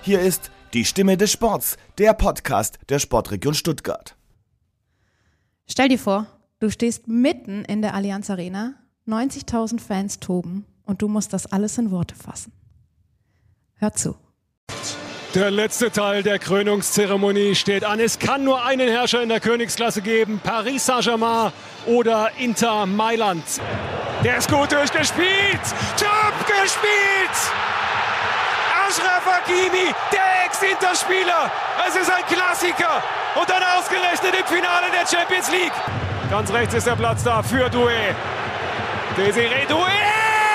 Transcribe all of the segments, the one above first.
Hier ist die Stimme des Sports, der Podcast der Sportregion Stuttgart. Stell dir vor, du stehst mitten in der Allianz Arena, 90.000 Fans toben und du musst das alles in Worte fassen. Hör zu. Der letzte Teil der Krönungszeremonie steht an. Es kann nur einen Herrscher in der Königsklasse geben, Paris Saint-Germain oder Inter Mailand. Der ist gut durchgespielt, top gespielt! Achraf Hakimi, der Ex-Inter-Spieler. Es ist ein Klassiker und dann ausgerechnet im Finale der Champions League. Ganz rechts ist der Platz da für Doué. Désiré Doué!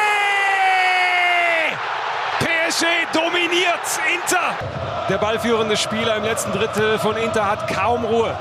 PSG dominiert Inter. Der ballführende Spieler im letzten Drittel von Inter hat kaum Ruhe.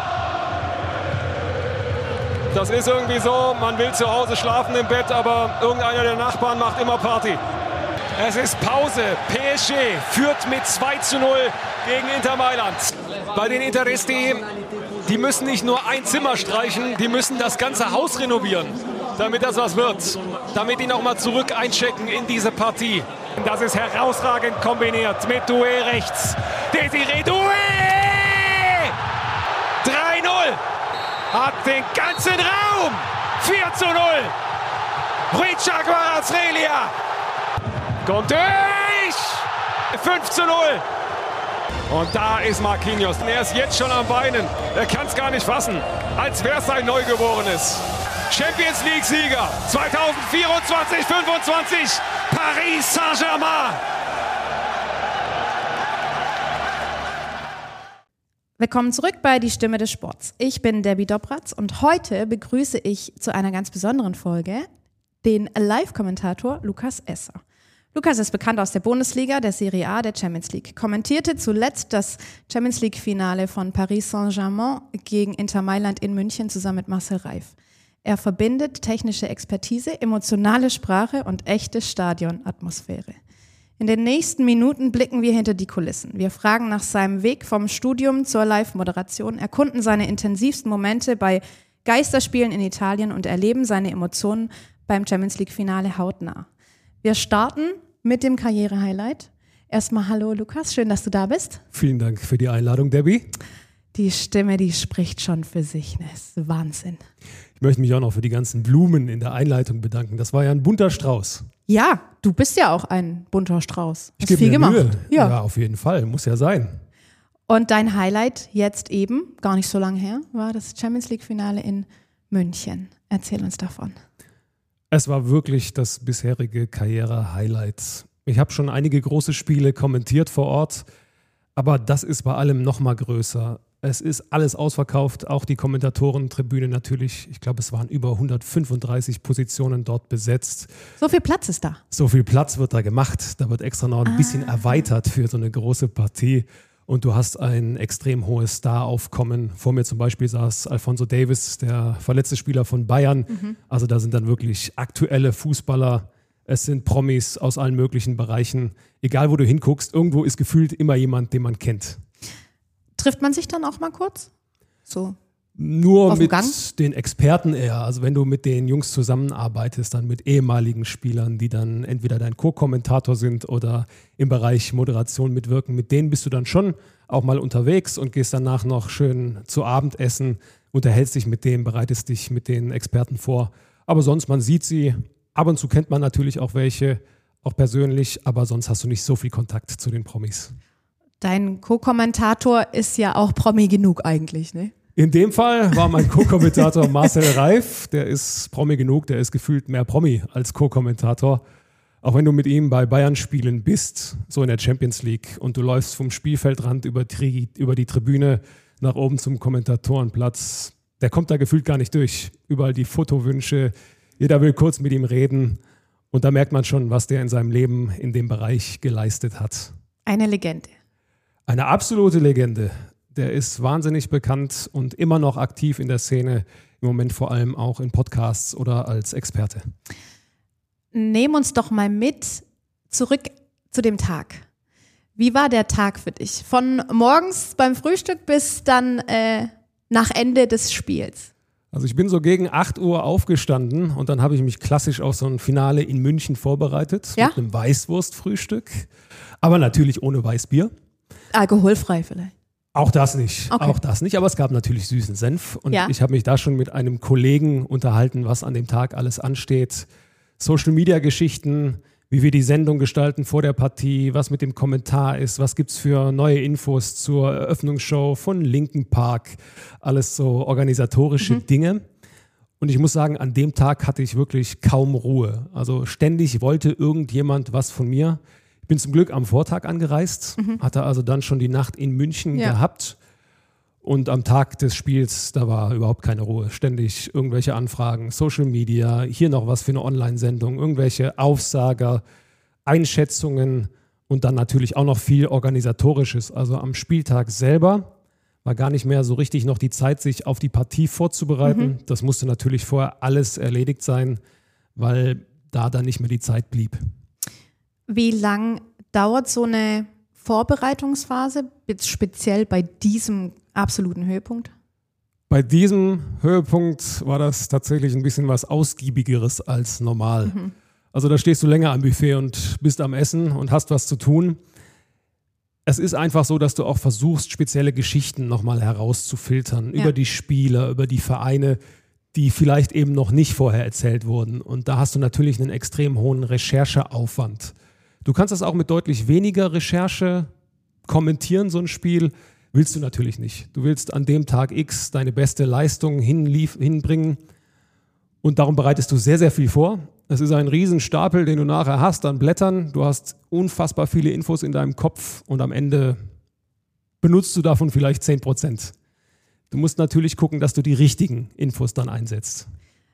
Das ist irgendwie so, man will zu Hause schlafen im Bett, aber irgendeiner der Nachbarn macht immer Party. Es ist Pause. PSG führt mit 2:0 gegen Inter Mailand. Bei den Interisti, die müssen nicht nur ein Zimmer streichen, die müssen das ganze Haus renovieren, damit das was wird. Damit die nochmal zurück einchecken in diese Partie. Das ist herausragend kombiniert mit Doué rechts. Désiré Doué! 3:0. Hat den ganzen Raum. 4:0. Richard Kvaratskhelia kommt durch! 5:0! Und da ist Marquinhos. Er ist jetzt schon am Beinen. Er kann es gar nicht fassen, als wäre es ein Neugeborenes. Champions League-Sieger 2024-25, Paris Saint-Germain. Willkommen zurück bei Die Stimme des Sports. Ich bin Debbie Dobratz und heute begrüße ich zu einer ganz besonderen Folge den Live-Kommentator Lukas Esser. Lukas ist bekannt aus der Bundesliga, der Serie A, der Champions League. Kommentierte zuletzt das Champions League-Finale von Paris Saint-Germain gegen Inter Mailand in München zusammen mit Marcel Reif. Er verbindet technische Expertise, emotionale Sprache und echte Stadionatmosphäre. In den nächsten Minuten blicken wir hinter die Kulissen. Wir fragen nach seinem Weg vom Studium zur Live-Moderation, erkunden seine intensivsten Momente bei Geisterspielen in Italien und erleben seine Emotionen beim Champions League-Finale hautnah. Wir starten mit dem Karriere-Highlight. Erstmal hallo Lukas, schön, dass du da bist. Vielen Dank für die Einladung, Debbie. Die Stimme, die spricht schon für sich, ne? Das ist Wahnsinn. Ich möchte mich auch noch für die ganzen Blumen in der Einleitung bedanken. Das war ja ein bunter Strauß. Ja, du bist ja auch ein bunter Strauß. Ich gebe mir Mühe. Ja, auf jeden Fall, muss ja sein. Und dein Highlight jetzt eben, gar nicht so lange her, war das Champions League-Finale in München. Erzähl uns davon. Es war wirklich das bisherige Karriere-Highlight. Ich habe schon einige große Spiele kommentiert vor Ort, aber das ist bei allem noch mal größer. Es ist alles ausverkauft, auch die Kommentatorentribüne natürlich. Ich glaube, es waren über 135 Positionen dort besetzt. So viel Platz ist da? So viel Platz wird da gemacht. Da wird extra noch ein bisschen erweitert für so eine große Partie. Und du hast ein extrem hohes Star-Aufkommen. Vor mir zum Beispiel saß Alphonso Davies, der verletzte Spieler von Bayern. Also da sind dann wirklich aktuelle Fußballer. Es sind Promis aus allen möglichen Bereichen. Egal, wo du hinguckst, irgendwo ist gefühlt immer jemand, den man kennt. Trifft man sich dann auch mal kurz? So nur mit den Experten eher. Also wenn du mit den Jungs zusammenarbeitest, dann mit ehemaligen Spielern, die dann entweder dein Co-Kommentator sind oder im Bereich Moderation mitwirken, mit denen bist du dann schon auch mal unterwegs und gehst danach noch schön zu Abendessen, unterhältst dich mit denen, bereitest dich mit den Experten vor. Aber sonst, man sieht sie, ab und zu kennt man natürlich auch welche, auch persönlich, aber sonst hast du nicht so viel Kontakt zu den Promis. Dein Co-Kommentator ist ja auch Promi genug eigentlich, ne? In dem Fall war mein Co-Kommentator Marcel Reif, der ist Promi genug, der ist gefühlt mehr Promi als Co-Kommentator. Auch wenn du mit ihm bei Bayern-Spielen bist, so in der Champions League, und du läufst vom Spielfeldrand über die Tribüne nach oben zum Kommentatorenplatz, der kommt da gefühlt gar nicht durch. Überall die Fotowünsche, jeder will kurz mit ihm reden und da merkt man schon, was der in seinem Leben in dem Bereich geleistet hat. Eine Legende. Eine absolute Legende. Der ist wahnsinnig bekannt und immer noch aktiv in der Szene, im Moment vor allem auch in Podcasts oder als Experte. Nehm uns doch mal mit zurück zu dem Tag. Wie war der Tag für dich? Von morgens beim Frühstück bis dann nach Ende des Spiels? Also ich bin so gegen 8 Uhr aufgestanden und dann habe ich mich klassisch auf so ein Finale in München vorbereitet. Ja? Mit einem Weißwurstfrühstück, aber natürlich ohne Weißbier. Alkoholfrei vielleicht. Auch das nicht, Okay. auch das nicht, aber es gab natürlich süßen Senf und Ja. ich habe mich da schon mit einem Kollegen unterhalten, was an dem Tag alles ansteht. Social-Media-Geschichten, wie wir die Sendung gestalten vor der Partie, was mit dem Kommentar ist, was gibt es für neue Infos zur Eröffnungsshow von Linkin Park, alles so organisatorische Dinge. Und ich muss sagen, an dem Tag hatte ich wirklich kaum Ruhe. Also ständig wollte irgendjemand was von mir. Ich bin zum Glück am Vortag angereist, hatte also dann schon die Nacht in München Ja. gehabt. Und am Tag des Spiels, da war überhaupt keine Ruhe. Ständig irgendwelche Anfragen, Social Media, hier noch was für eine Online-Sendung, irgendwelche Aufsager, Einschätzungen und dann natürlich auch noch viel Organisatorisches. Also am Spieltag selber war gar nicht mehr so richtig noch die Zeit, sich auf die Partie vorzubereiten. Das musste natürlich vorher alles erledigt sein, weil da dann nicht mehr die Zeit blieb. Wie lang dauert so eine Vorbereitungsphase, jetzt speziell bei diesem absoluten Höhepunkt? Bei diesem Höhepunkt war das tatsächlich ein bisschen was Ausgiebigeres als normal. Also da stehst du länger am Buffet und bist am Essen und hast was zu tun. Es ist einfach so, dass du auch versuchst, spezielle Geschichten nochmal herauszufiltern über die Spieler, über die Vereine, die vielleicht eben noch nicht vorher erzählt wurden. Und da hast du natürlich einen extrem hohen Rechercheaufwand. Du kannst das auch mit deutlich weniger Recherche kommentieren, so ein Spiel. Willst du natürlich nicht. Du willst an dem Tag X deine beste Leistung hinbringen und darum bereitest du sehr, sehr viel vor. Es ist ein Riesenstapel, den du nachher hast an Blättern. Du hast unfassbar viele Infos in deinem Kopf und am Ende benutzt du davon vielleicht 10%. Du musst natürlich gucken, dass du die richtigen Infos dann einsetzt.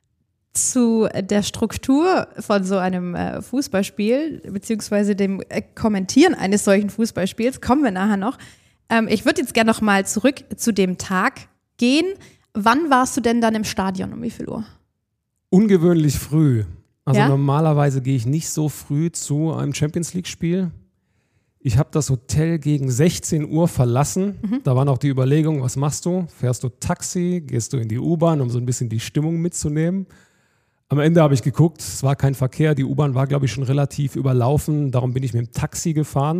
Zu der Struktur von so einem Fußballspiel, beziehungsweise dem Kommentieren eines solchen Fußballspiels, kommen wir nachher noch. Ich würde jetzt gerne noch mal zurück zu dem Tag gehen. Wann warst du denn dann im Stadion? Um wie viel Uhr? Ungewöhnlich früh. Also Ja? normalerweise gehe ich nicht so früh zu einem Champions-League-Spiel. Ich habe das Hotel gegen 16 Uhr verlassen. Da war noch die Überlegung, was machst du? Fährst du Taxi? Gehst du in die U-Bahn, um so ein bisschen die Stimmung mitzunehmen? Am Ende habe ich geguckt, es war kein Verkehr. Die U-Bahn war, glaube ich, schon relativ überlaufen. Darum bin ich mit dem Taxi gefahren.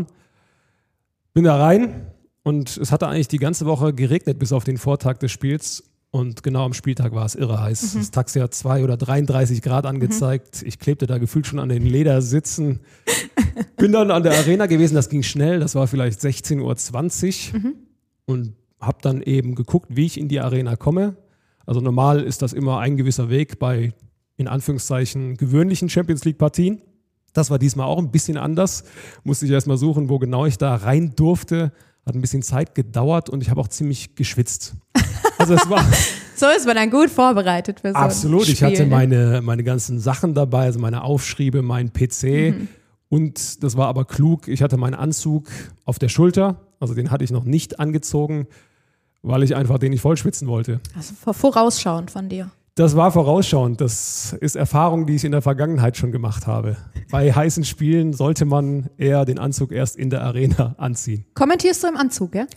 Bin da rein und es hatte eigentlich die ganze Woche geregnet bis auf den Vortag des Spiels. Und genau am Spieltag war es irre heiß. Das Taxi hat 2 oder 33 Grad angezeigt. Ich klebte da gefühlt schon an den Ledersitzen. Bin dann an der Arena gewesen, das ging schnell. Das war vielleicht 16:20 Uhr. Und habe dann eben geguckt, wie ich in die Arena komme. Also normal ist das immer ein gewisser Weg bei, in Anführungszeichen, gewöhnlichen Champions-League-Partien. Das war diesmal auch ein bisschen anders. Musste ich erst mal suchen, wo genau ich da rein durfte. Hat ein bisschen Zeit gedauert und ich habe auch ziemlich geschwitzt. Also es war So ist man dann gut vorbereitet für so absolut. ein Spiel. Ich hatte meine ganzen Sachen dabei, also meine Aufschriebe, meinen PC. Und das war aber klug. Ich hatte meinen Anzug auf der Schulter. Also den hatte ich noch nicht angezogen, weil ich einfach den nicht vollschwitzen wollte. Also vorausschauend von dir. Das war vorausschauend. Das ist Erfahrung, die ich in der Vergangenheit schon gemacht habe. Bei heißen Spielen sollte man eher den Anzug erst in der Arena anziehen. Kommentierst du im Anzug, ja?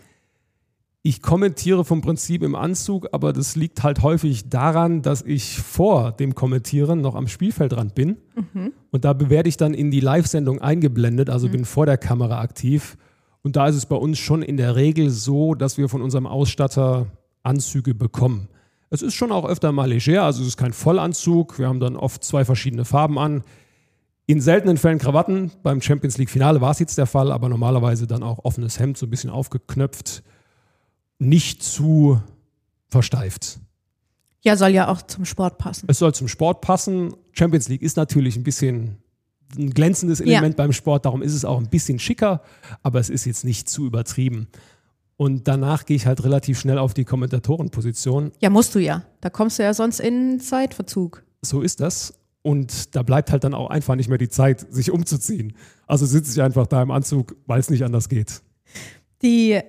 Ich kommentiere vom Prinzip im Anzug, aber das liegt halt häufig daran, dass ich vor dem Kommentieren noch am Spielfeldrand bin. Und da werde ich dann in die Live-Sendung eingeblendet, also bin vor der Kamera aktiv. Und da ist es bei uns schon in der Regel so, dass wir von unserem Ausstatter Anzüge bekommen. Es ist schon auch öfter mal leger, also es ist kein Vollanzug. Wir haben dann oft 2 verschiedene Farben an. In seltenen Fällen Krawatten. Beim Champions-League-Finale war es jetzt der Fall, aber normalerweise dann auch offenes Hemd, so ein bisschen aufgeknöpft. Nicht zu versteift. Ja, soll ja auch zum Sport passen. Es soll zum Sport passen. Champions League ist natürlich ein bisschen ein glänzendes Element beim Sport, darum ist es auch ein bisschen schicker, aber es ist jetzt nicht zu übertrieben. Und danach gehe ich halt relativ schnell auf die Kommentatorenposition. Ja, musst du ja. Da kommst du ja sonst in Zeitverzug. So ist das. Und da bleibt halt dann auch einfach nicht mehr die Zeit, sich umzuziehen. Also sitze ich einfach da im Anzug, weil es nicht anders geht. Die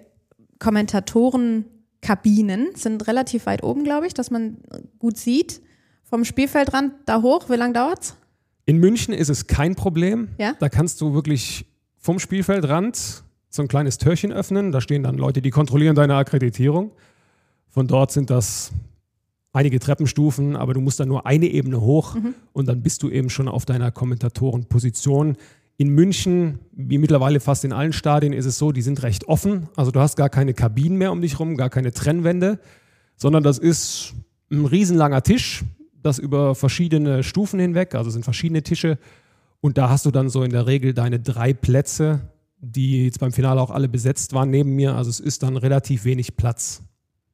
Kommentatorenkabinen sind relativ weit oben, glaube ich, dass man gut sieht. Vom Spielfeldrand da hoch, wie lange dauert's? In München ist es kein Problem. Ja? Da kannst du wirklich vom Spielfeldrand so ein kleines Türchen öffnen. Da stehen dann Leute, die kontrollieren deine Akkreditierung. Von dort sind das einige Treppenstufen, aber du musst dann nur eine Ebene hoch und dann bist du eben schon auf deiner Kommentatorenposition. In München, wie mittlerweile fast in allen Stadien, ist es so, die sind recht offen. Also du hast gar keine Kabinen mehr um dich rum, gar keine Trennwände, sondern das ist ein riesenlanger Tisch, das über verschiedene Stufen hinweg, also es sind verschiedene Tische. Und da hast du dann so in der Regel deine 3 Plätze, die jetzt beim Finale auch alle besetzt waren neben mir. Also es ist dann relativ wenig Platz.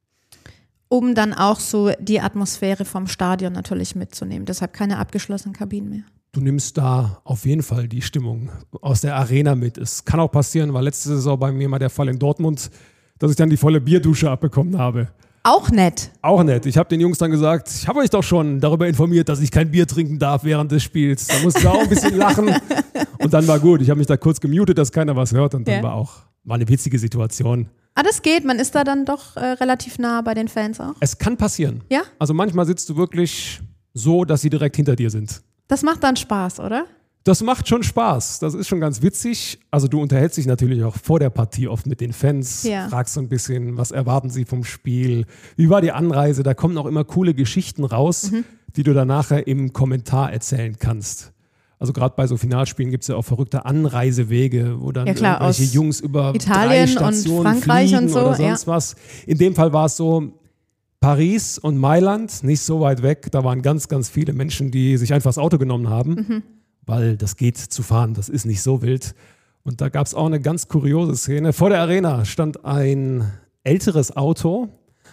Um dann auch so die Atmosphäre vom Stadion natürlich mitzunehmen. Deshalb keine abgeschlossenen Kabinen mehr. Du nimmst da auf jeden Fall die Stimmung aus der Arena mit. Es kann auch passieren, war letzte Saison bei mir mal der Fall in Dortmund, dass ich dann die volle Bierdusche abbekommen habe. Auch nett. Auch nett. Ich habe den Jungs dann gesagt, ich habe euch doch schon darüber informiert, dass ich kein Bier trinken darf während des Spiels. Da musste ich auch ein bisschen lachen. Und dann war gut. Ich habe mich da kurz gemutet, dass keiner was hört. Und dann war eine witzige Situation. Ah, das geht. Man ist da dann doch relativ nah bei den Fans auch. Es kann passieren. Ja? Also manchmal sitzt du wirklich so, dass sie direkt hinter dir sind. Das macht dann Spaß, oder? Das macht schon Spaß. Das ist schon ganz witzig. Also du unterhältst dich natürlich auch vor der Partie oft mit den Fans, fragst so ein bisschen, was erwarten sie vom Spiel, wie war die Anreise. Da kommen auch immer coole Geschichten raus, die du dann nachher im Kommentar erzählen kannst. Also gerade bei so Finalspielen gibt es ja auch verrückte Anreisewege, wo dann irgendwelche Jungs über Italien 3 Stationen und Frankreich fliegen und so, oder sonst was. In dem Fall war es so, Paris und Mailand, nicht so weit weg, da waren ganz, ganz viele Menschen, die sich einfach das Auto genommen haben, weil das geht zu fahren, das ist nicht so wild. Und da gab es auch eine ganz kuriose Szene. Vor der Arena stand ein älteres Auto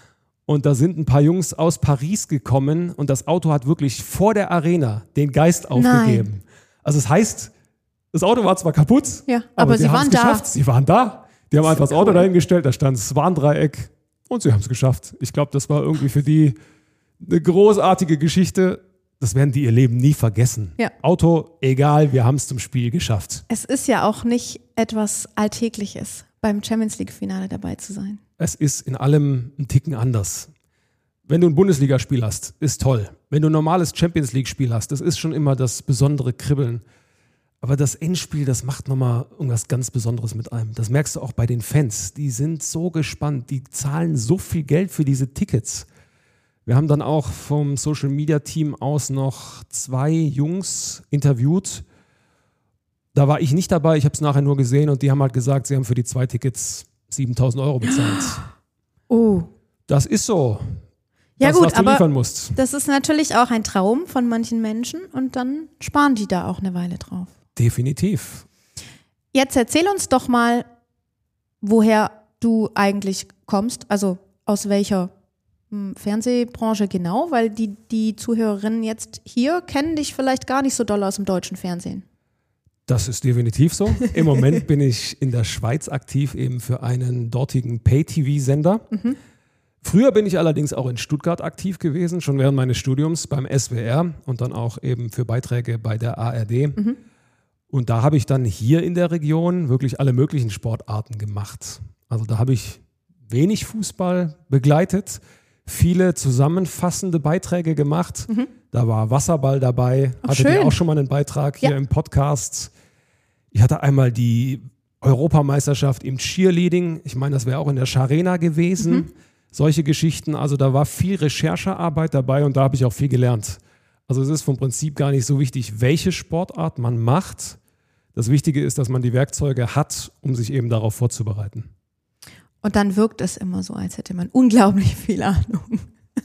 und da sind ein paar Jungs aus Paris gekommen und das Auto hat wirklich vor der Arena den Geist aufgegeben. Nein. Also das heißt, das Auto war zwar kaputt, aber sie waren da. Sie waren da. Die haben einfach das Auto dahingestellt, da stand das Warndreieck und sie haben es geschafft. Ich glaube, das war irgendwie für die eine großartige Geschichte. Das werden die ihr Leben nie vergessen. Ja. Auto, egal, wir haben es zum Spiel geschafft. Es ist ja auch nicht etwas Alltägliches, beim Champions-League-Finale dabei zu sein. Es ist in allem ein Ticken anders. Wenn du ein Bundesligaspiel hast, ist toll. Wenn du ein normales Champions-League-Spiel hast, das ist schon immer das besondere Kribbeln. Aber das Endspiel, das macht nochmal irgendwas ganz Besonderes mit einem. Das merkst du auch bei den Fans. Die sind so gespannt, die zahlen so viel Geld für diese Tickets. Wir haben dann auch vom Social-Media-Team aus noch 2 Jungs interviewt. Da war ich nicht dabei, ich habe es nachher nur gesehen und die haben halt gesagt, sie haben für die 2 Tickets 7.000 € bezahlt. Oh. Das ist so. Ja das, gut, was du aber liefern musst. Das ist natürlich auch ein Traum von manchen Menschen und dann sparen die da auch eine Weile drauf. Definitiv. Jetzt erzähl uns doch mal, woher du eigentlich kommst, also aus welcher Fernsehbranche genau, weil die Zuhörerinnen jetzt hier kennen dich vielleicht gar nicht so doll aus dem deutschen Fernsehen. Das ist definitiv so. Im Moment bin ich in der Schweiz aktiv, eben für einen dortigen Pay-TV-Sender. Früher bin ich allerdings auch in Stuttgart aktiv gewesen, schon während meines Studiums beim SWR und dann auch eben für Beiträge bei der ARD. Und da habe ich dann hier in der Region wirklich alle möglichen Sportarten gemacht. Also da habe ich wenig Fußball begleitet, viele zusammenfassende Beiträge gemacht. Da war Wasserball dabei, hattet ihr auch schon mal einen Beitrag hier im Podcast. Ich hatte einmal die Europameisterschaft im Cheerleading. Ich meine, das wäre auch in der Scharena gewesen. Solche Geschichten, also da war viel Recherchearbeit dabei und da habe ich auch viel gelernt. Also es ist vom Prinzip gar nicht so wichtig, welche Sportart man macht. Das Wichtige ist, dass man die Werkzeuge hat, um sich eben darauf vorzubereiten. Und dann wirkt es immer so, als hätte man unglaublich viel Ahnung.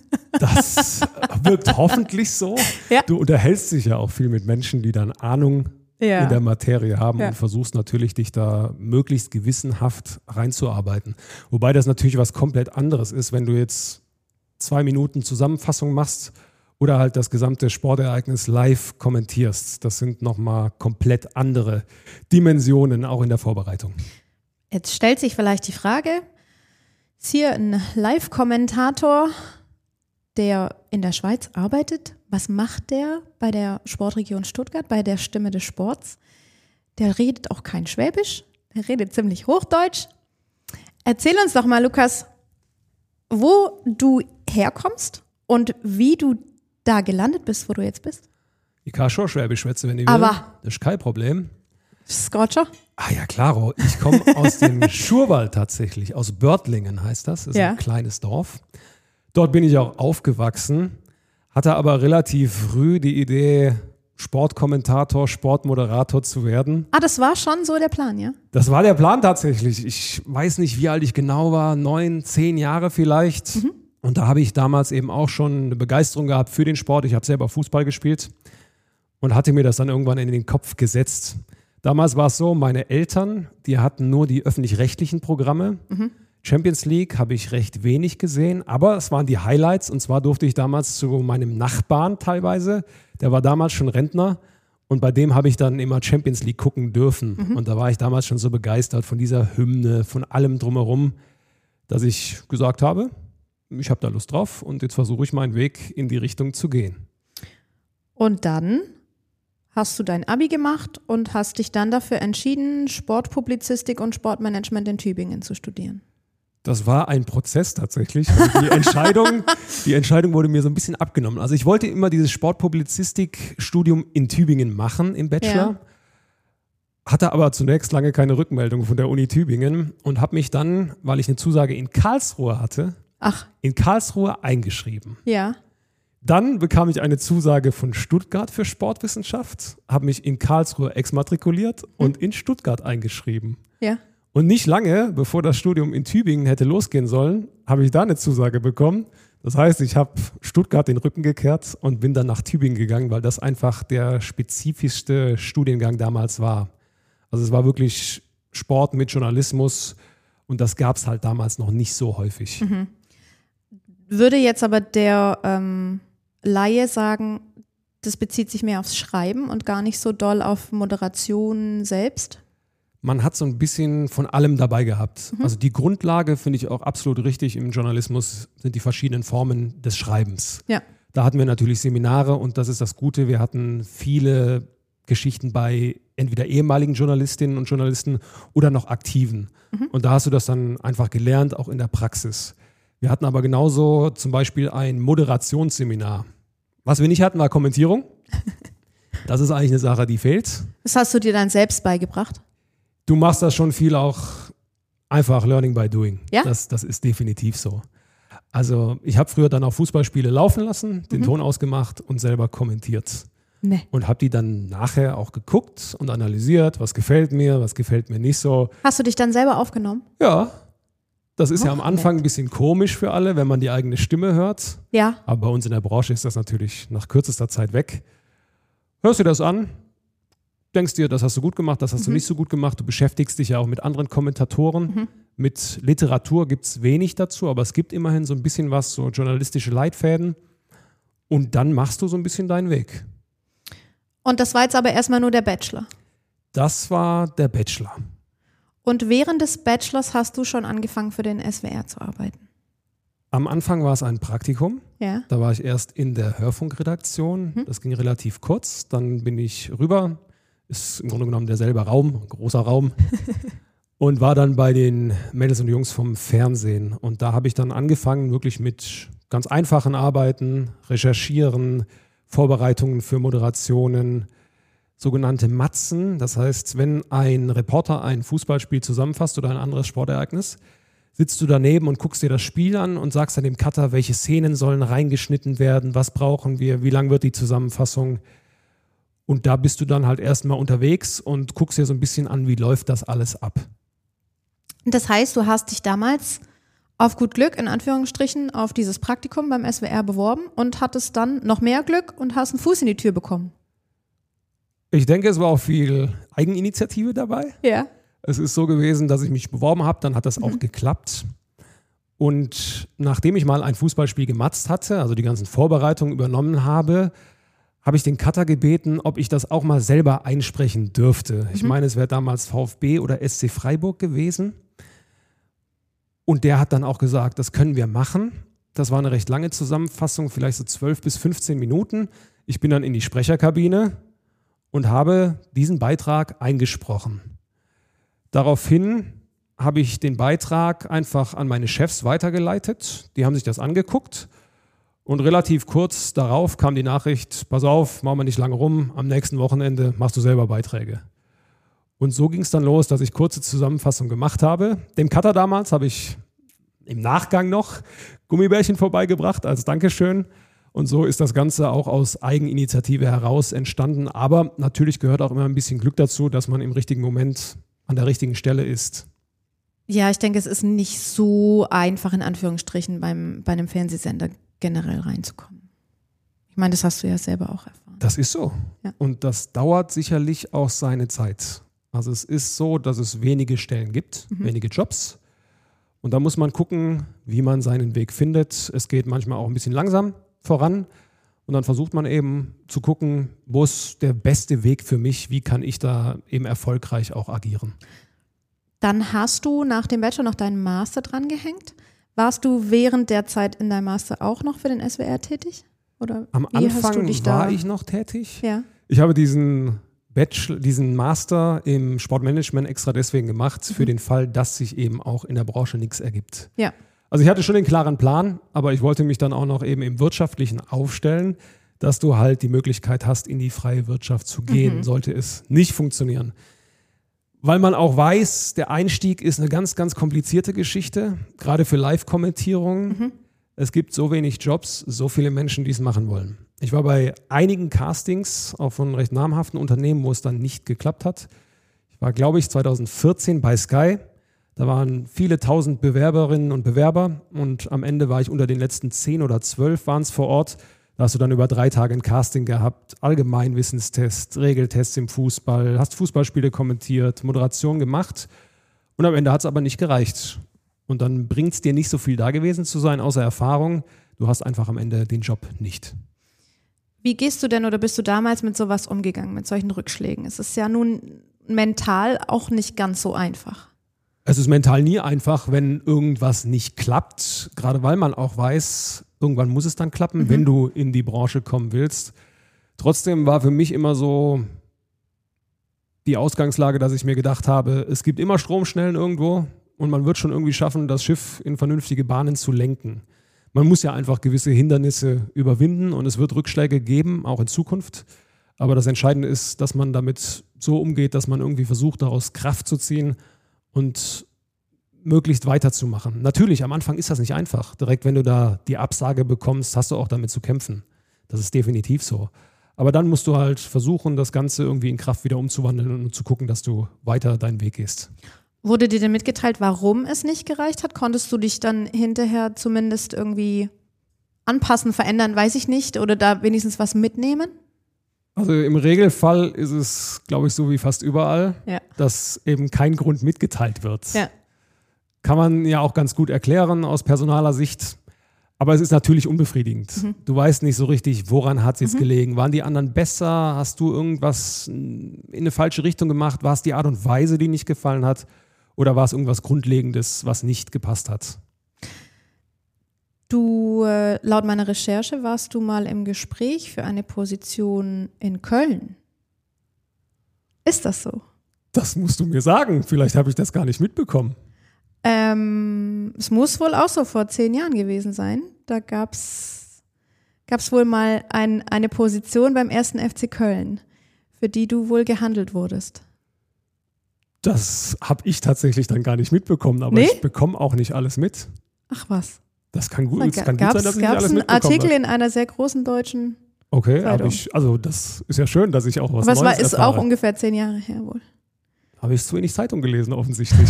Das wirkt hoffentlich so. Ja. Du unterhältst dich ja auch viel mit Menschen, die dann Ahnung in der Materie haben und versuchst natürlich, dich da möglichst gewissenhaft reinzuarbeiten. Wobei das natürlich was komplett anderes ist, wenn du jetzt 2 Minuten Zusammenfassung machst oder halt das gesamte Sportereignis live kommentierst. Das sind nochmal komplett andere Dimensionen, auch in der Vorbereitung. Jetzt stellt sich vielleicht die Frage, ist hier ein Live-Kommentator, der in der Schweiz arbeitet? Was macht der bei der Sportregion Stuttgart, bei der Stimme des Sports? Der redet auch kein Schwäbisch, der redet ziemlich Hochdeutsch. Erzähl uns doch mal, Lukas, wo du herkommst und wie du da gelandet bist, wo du jetzt bist. Ich kann schon Schwäbisch schwätzen, wenn ich will. Aber das ist kein Problem. Scotcher? Ah ja, klaro. Ich komme aus dem Schurwald tatsächlich, aus Börtlingen heißt das. Das ist ein kleines Dorf. Dort bin ich auch aufgewachsen, hatte aber relativ früh die Idee, Sportkommentator, Sportmoderator zu werden. Ah, das war schon so der Plan, ja? Das war der Plan tatsächlich. Ich weiß nicht, wie alt ich genau war, 9, 10 Jahre vielleicht. Und da habe ich damals eben auch schon eine Begeisterung gehabt für den Sport. Ich habe selber Fußball gespielt und hatte mir das dann irgendwann in den Kopf gesetzt. Damals war es so, meine Eltern, die hatten nur die öffentlich-rechtlichen Programme. Champions League habe ich recht wenig gesehen, aber es waren die Highlights und zwar durfte ich damals zu meinem Nachbarn teilweise, der war damals schon Rentner und bei dem habe ich dann immer Champions League gucken dürfen und da war ich damals schon so begeistert von dieser Hymne, von allem drumherum, dass ich gesagt habe, ich habe da Lust drauf und jetzt versuche ich meinen Weg in die Richtung zu gehen. Und dann hast du dein Abi gemacht und hast dich dann dafür entschieden, Sportpublizistik und Sportmanagement in Tübingen zu studieren. Das war ein Prozess tatsächlich. Also die Entscheidung wurde mir so ein bisschen abgenommen. Also ich wollte immer dieses Sportpublizistik-Studium in Tübingen machen im Bachelor, hatte aber zunächst lange keine Rückmeldung von der Uni Tübingen und habe mich dann, weil ich eine Zusage in Karlsruhe hatte, in Karlsruhe eingeschrieben. Ja. Dann bekam ich eine Zusage von Stuttgart für Sportwissenschaft, habe mich in Karlsruhe exmatrikuliert und in Stuttgart eingeschrieben. Ja. Und nicht lange, bevor das Studium in Tübingen hätte losgehen sollen, habe ich da eine Zusage bekommen. Das heißt, ich habe Stuttgart den Rücken gekehrt und bin dann nach Tübingen gegangen, weil das einfach der spezifischste Studiengang damals war. Also es war wirklich Sport mit Journalismus und das gab es halt damals noch nicht so häufig. Würde jetzt aber der Laie sagen, das bezieht sich mehr aufs Schreiben und gar nicht so doll auf Moderation selbst? Man hat so ein bisschen von allem dabei gehabt. Also die Grundlage finde ich auch absolut richtig im Journalismus sind die verschiedenen Formen des Schreibens. Ja. Da hatten wir natürlich Seminare und das ist das Gute. Wir hatten viele Geschichten bei entweder ehemaligen Journalistinnen und Journalisten oder noch Aktiven. Und da hast du das dann einfach gelernt, auch in der Praxis. Wir hatten aber genauso zum Beispiel ein Moderationsseminar. Was wir nicht hatten, war Kommentierung. Das ist eigentlich eine Sache, die fehlt. Das hast du dir dann selbst beigebracht? Du machst das schon viel auch einfach Learning by Doing. Ja? Das ist definitiv so. Also ich habe früher dann auch Fußballspiele laufen lassen, den Ton ausgemacht und selber kommentiert. Nee. Und habe die dann nachher auch geguckt und analysiert, was gefällt mir nicht so. Hast du dich dann selber aufgenommen? Ja, das ist ja am Anfang ein bisschen komisch für alle, wenn man die eigene Stimme hört. Ja. Aber bei uns in der Branche ist das natürlich nach kürzester Zeit weg. Hörst du das an? Denkst dir, das hast du gut gemacht, das hast du nicht so gut gemacht. Du beschäftigst dich ja auch mit anderen Kommentatoren. Mit Literatur gibt es wenig dazu, aber es gibt immerhin so ein bisschen was, so journalistische Leitfäden. Und dann machst du so ein bisschen deinen Weg. Und das war jetzt aber erstmal nur der Bachelor? Das war der Bachelor. Und während des Bachelors hast du schon angefangen, für den SWR zu arbeiten? Am Anfang war es ein Praktikum. Ja. Da war ich erst in der Hörfunkredaktion. Das ging relativ kurz. Dann bin ich rüber. Ist im Grunde genommen derselbe Raum, ein großer Raum. Und war dann bei den Mädels und Jungs vom Fernsehen. Und da habe ich dann angefangen, wirklich mit ganz einfachen Arbeiten, Recherchieren, Vorbereitungen für Moderationen, sogenannte Matzen. Das heißt, wenn ein Reporter ein Fußballspiel zusammenfasst oder ein anderes Sportereignis, sitzt du daneben und guckst dir das Spiel an und sagst dann dem Cutter, welche Szenen sollen reingeschnitten werden, was brauchen wir, wie lang wird die Zusammenfassung. Und da bist du dann halt erstmal unterwegs und guckst dir so ein bisschen an, wie läuft das alles ab. Das heißt, du hast dich damals auf gut Glück, in Anführungsstrichen, auf dieses Praktikum beim SWR beworben und hattest dann noch mehr Glück und hast einen Fuß in die Tür bekommen. Ich denke, es war auch viel Eigeninitiative dabei. Ja. Es ist so gewesen, dass ich mich beworben habe, dann hat das auch geklappt. Und nachdem ich mal ein Fußballspiel gematzt hatte, also die ganzen Vorbereitungen übernommen habe, habe ich den Cutter gebeten, ob ich das auch mal selber einsprechen dürfte. Ich meine, es wäre damals VfB oder SC Freiburg gewesen. Und der hat dann auch gesagt, das können wir machen. Das war eine recht lange Zusammenfassung, vielleicht so 12 bis 15 Minuten. Ich bin dann in die Sprecherkabine und habe diesen Beitrag eingesprochen. Daraufhin habe ich den Beitrag einfach an meine Chefs weitergeleitet. Die haben sich das angeguckt. Und relativ kurz darauf kam die Nachricht, pass auf, machen wir nicht lange rum, am nächsten Wochenende machst du selber Beiträge. Und so ging es dann los, dass ich kurze Zusammenfassung gemacht habe. Dem Cutter damals habe ich im Nachgang noch Gummibärchen vorbeigebracht als Dankeschön. Und so ist das Ganze auch aus Eigeninitiative heraus entstanden. Aber natürlich gehört auch immer ein bisschen Glück dazu, dass man im richtigen Moment an der richtigen Stelle ist. Ja, ich denke, es ist nicht so einfach, in Anführungsstrichen, bei einem Fernsehsender generell reinzukommen. Ich meine, das hast du ja selber auch erfahren. Das ist so. Ja. Und das dauert sicherlich auch seine Zeit. Also es ist so, dass es wenige Stellen gibt, wenige Jobs. Und da muss man gucken, wie man seinen Weg findet. Es geht manchmal auch ein bisschen langsam voran. Und dann versucht man eben zu gucken, wo ist der beste Weg für mich, wie kann ich da eben erfolgreich auch agieren. Dann hast du nach dem Bachelor noch deinen Master dran gehängt. Warst du während der Zeit in deinem Master auch noch für den SWR tätig? Oder Am wie hast du Anfang dich war da? ich noch tätig. Ja. Ich habe diesen Master im Sportmanagement extra deswegen gemacht, für den Fall, dass sich eben auch in der Branche nichts ergibt. Ja. Also ich hatte schon den klaren Plan, aber ich wollte mich dann auch noch eben im Wirtschaftlichen aufstellen, dass du halt die Möglichkeit hast, in die freie Wirtschaft zu gehen, sollte es nicht funktionieren. Weil man auch weiß, der Einstieg ist eine ganz, ganz komplizierte Geschichte, gerade für Live-Kommentierungen. Es gibt so wenig Jobs, so viele Menschen, die es machen wollen. Ich war bei einigen Castings, auch von recht namhaften Unternehmen, wo es dann nicht geklappt hat. Ich war, glaube ich, 2014 bei Sky. Da waren viele tausend Bewerberinnen und Bewerber und am Ende war ich unter den letzten 10 oder 12 waren es vor Ort. Da hast du dann über 3 Tage ein Casting gehabt, Allgemeinwissenstest, Regeltests im Fußball, hast Fußballspiele kommentiert, Moderation gemacht und am Ende hat es aber nicht gereicht. Und dann bringt es dir nicht so viel da gewesen zu sein, außer Erfahrung. Du hast einfach am Ende den Job nicht. Wie gehst du denn oder bist du damals mit sowas umgegangen, mit solchen Rückschlägen? Es ist ja nun mental auch nicht ganz so einfach. Es ist mental nie einfach, wenn irgendwas nicht klappt, gerade weil man auch weiß, irgendwann muss es dann klappen, wenn du in die Branche kommen willst. Trotzdem war für mich immer so die Ausgangslage, dass ich mir gedacht habe, es gibt immer Stromschnellen irgendwo und man wird schon irgendwie schaffen, das Schiff in vernünftige Bahnen zu lenken. Man muss ja einfach gewisse Hindernisse überwinden und es wird Rückschläge geben, auch in Zukunft. Aber das Entscheidende ist, dass man damit so umgeht, dass man irgendwie versucht, daraus Kraft zu ziehen und möglichst weiterzumachen. Natürlich, am Anfang ist das nicht einfach. Direkt, wenn du da die Absage bekommst, hast du auch damit zu kämpfen. Das ist definitiv so. Aber dann musst du halt versuchen, das Ganze irgendwie in Kraft wieder umzuwandeln und zu gucken, dass du weiter deinen Weg gehst. Wurde dir denn mitgeteilt, warum es nicht gereicht hat? Konntest du dich dann hinterher zumindest irgendwie anpassen, verändern, weiß ich nicht, oder da wenigstens was mitnehmen? Also im Regelfall ist es, glaube ich, so wie fast überall, dass eben kein Grund mitgeteilt wird. Ja. Kann man ja auch ganz gut erklären aus personaler Sicht. Aber es ist natürlich unbefriedigend. Du weißt nicht so richtig, woran hat es jetzt gelegen. Waren die anderen besser? Hast du irgendwas in eine falsche Richtung gemacht? War es die Art und Weise, die nicht gefallen hat? Oder war es irgendwas Grundlegendes, was nicht gepasst hat? Du, laut meiner Recherche, warst du mal im Gespräch für eine Position in Köln. Ist das so? Das musst du mir sagen. Vielleicht habe ich das gar nicht mitbekommen. Es muss wohl auch so vor 10 Jahren gewesen sein. Da gab's wohl mal eine Position beim 1. FC Köln, für die du wohl gehandelt wurdest. Das habe ich tatsächlich dann gar nicht mitbekommen, aber ich bekomme auch nicht alles mit. Dass was? Das kann gut sein, dass ich nicht alles mitbekomme. Gab es einen Artikel in einer sehr großen deutschen Zeitung? Also das ist ja schön, dass ich auch was Neues Neues erfahre. Aber es ist auch ungefähr 10 Jahre her wohl. Habe ich zu wenig Zeitung gelesen, offensichtlich.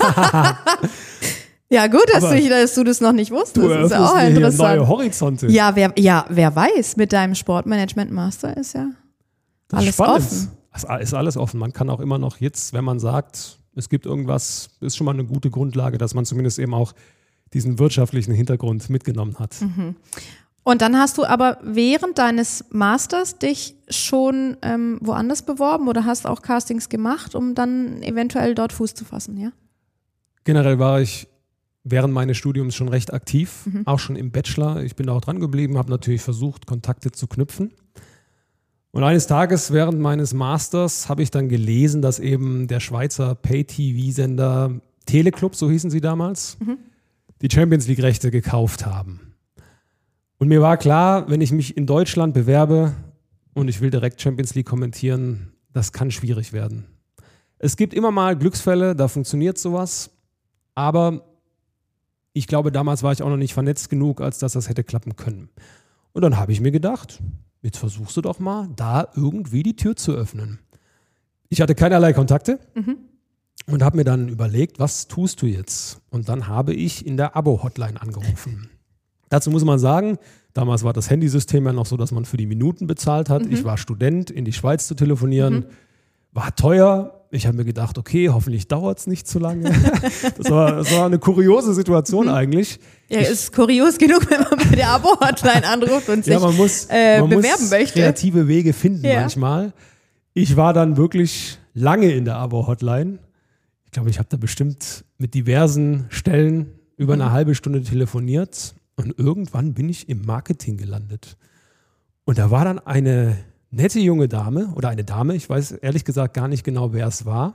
Ja, gut, dass du das noch nicht wusstest. Du ist ja auch mir interessant. Hier neue Horizonte. Ja, wer weiß, mit deinem Sportmanagement-Master ist ja das alles spannend. offen. Es ist alles offen. Man kann auch immer noch jetzt, wenn man sagt, es gibt irgendwas, ist schon mal eine gute Grundlage, dass man zumindest eben auch diesen wirtschaftlichen Hintergrund mitgenommen hat. Und dann hast du aber während deines Masters dich schon woanders beworben oder hast auch Castings gemacht, um dann eventuell dort Fuß zu fassen, ja? Generell war ich während meines Studiums schon recht aktiv, auch schon im Bachelor. Ich bin da auch dran geblieben, habe natürlich versucht, Kontakte zu knüpfen. Und eines Tages während meines Masters habe ich dann gelesen, dass eben der Schweizer Pay-TV-Sender Teleclub, so hießen sie damals, die Champions-League-Rechte gekauft haben. Und mir war klar, wenn ich mich in Deutschland bewerbe und ich will direkt Champions League kommentieren, das kann schwierig werden. Es gibt immer mal Glücksfälle, da funktioniert sowas, aber ich glaube, damals war ich auch noch nicht vernetzt genug, als dass das hätte klappen können. Und dann habe ich mir gedacht, jetzt versuchst du doch mal, da irgendwie die Tür zu öffnen. Ich hatte keinerlei Kontakte und habe mir dann überlegt, was tust du jetzt? Und dann habe ich in der Abo-Hotline angerufen. Dazu muss man sagen, damals war das Handysystem ja noch so, dass man für die Minuten bezahlt hat. Ich war Student, in die Schweiz zu telefonieren, war teuer. Ich habe mir gedacht, okay, hoffentlich dauert es nicht zu lange. Das war eine kuriose Situation eigentlich. Ja, ist kurios genug, wenn man bei der Abo-Hotline anruft und sich man muss bewerben möchte. Kreative Wege finden manchmal. Ich war dann wirklich lange in der Abo-Hotline. Ich glaube, ich habe da bestimmt mit diversen Stellen über eine halbe Stunde telefoniert. Und irgendwann bin ich im Marketing gelandet. Und da war dann eine nette junge Dame oder eine Dame, ich weiß ehrlich gesagt gar nicht genau, wer es war.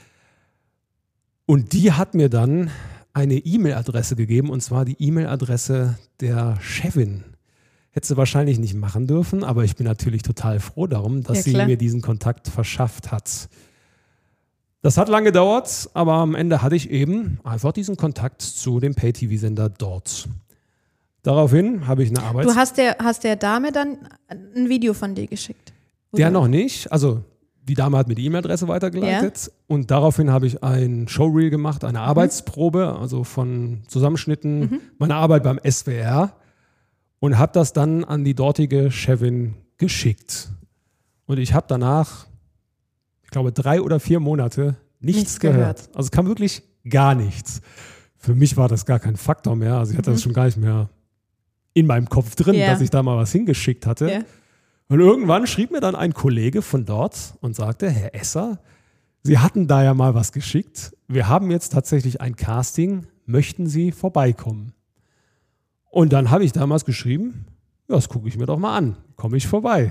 Und die hat mir dann eine E-Mail-Adresse gegeben, und zwar die E-Mail-Adresse der Chefin. Hätte sie wahrscheinlich nicht machen dürfen, aber ich bin natürlich total froh darum, dass sie mir diesen Kontakt verschafft hat. Das hat lange gedauert, aber am Ende hatte ich eben einfach diesen Kontakt zu dem Pay-TV-Sender dort. Daraufhin habe ich eine Arbeit. Du hast der Dame dann ein Video von dir geschickt? Der noch nicht. Also die Dame hat mir die E-Mail-Adresse weitergeleitet. Und daraufhin habe ich ein Showreel gemacht, eine Arbeitsprobe, also von Zusammenschnitten meiner Arbeit beim SWR, und habe das dann an die dortige Chefin geschickt. Und ich habe danach, ich glaube, 3 oder 4 Monate nichts gehört. Also es kam wirklich gar nichts. Für mich war das gar kein Faktor mehr. Also ich hatte das schon gar nicht mehr in meinem Kopf drin, dass ich da mal was hingeschickt hatte. Yeah. Und irgendwann schrieb mir dann ein Kollege von dort und sagte, Herr Esser, Sie hatten da ja mal was geschickt. Wir haben jetzt tatsächlich ein Casting. Möchten Sie vorbeikommen? Und dann habe ich damals geschrieben, ja, das gucke ich mir doch mal an. Komme ich vorbei?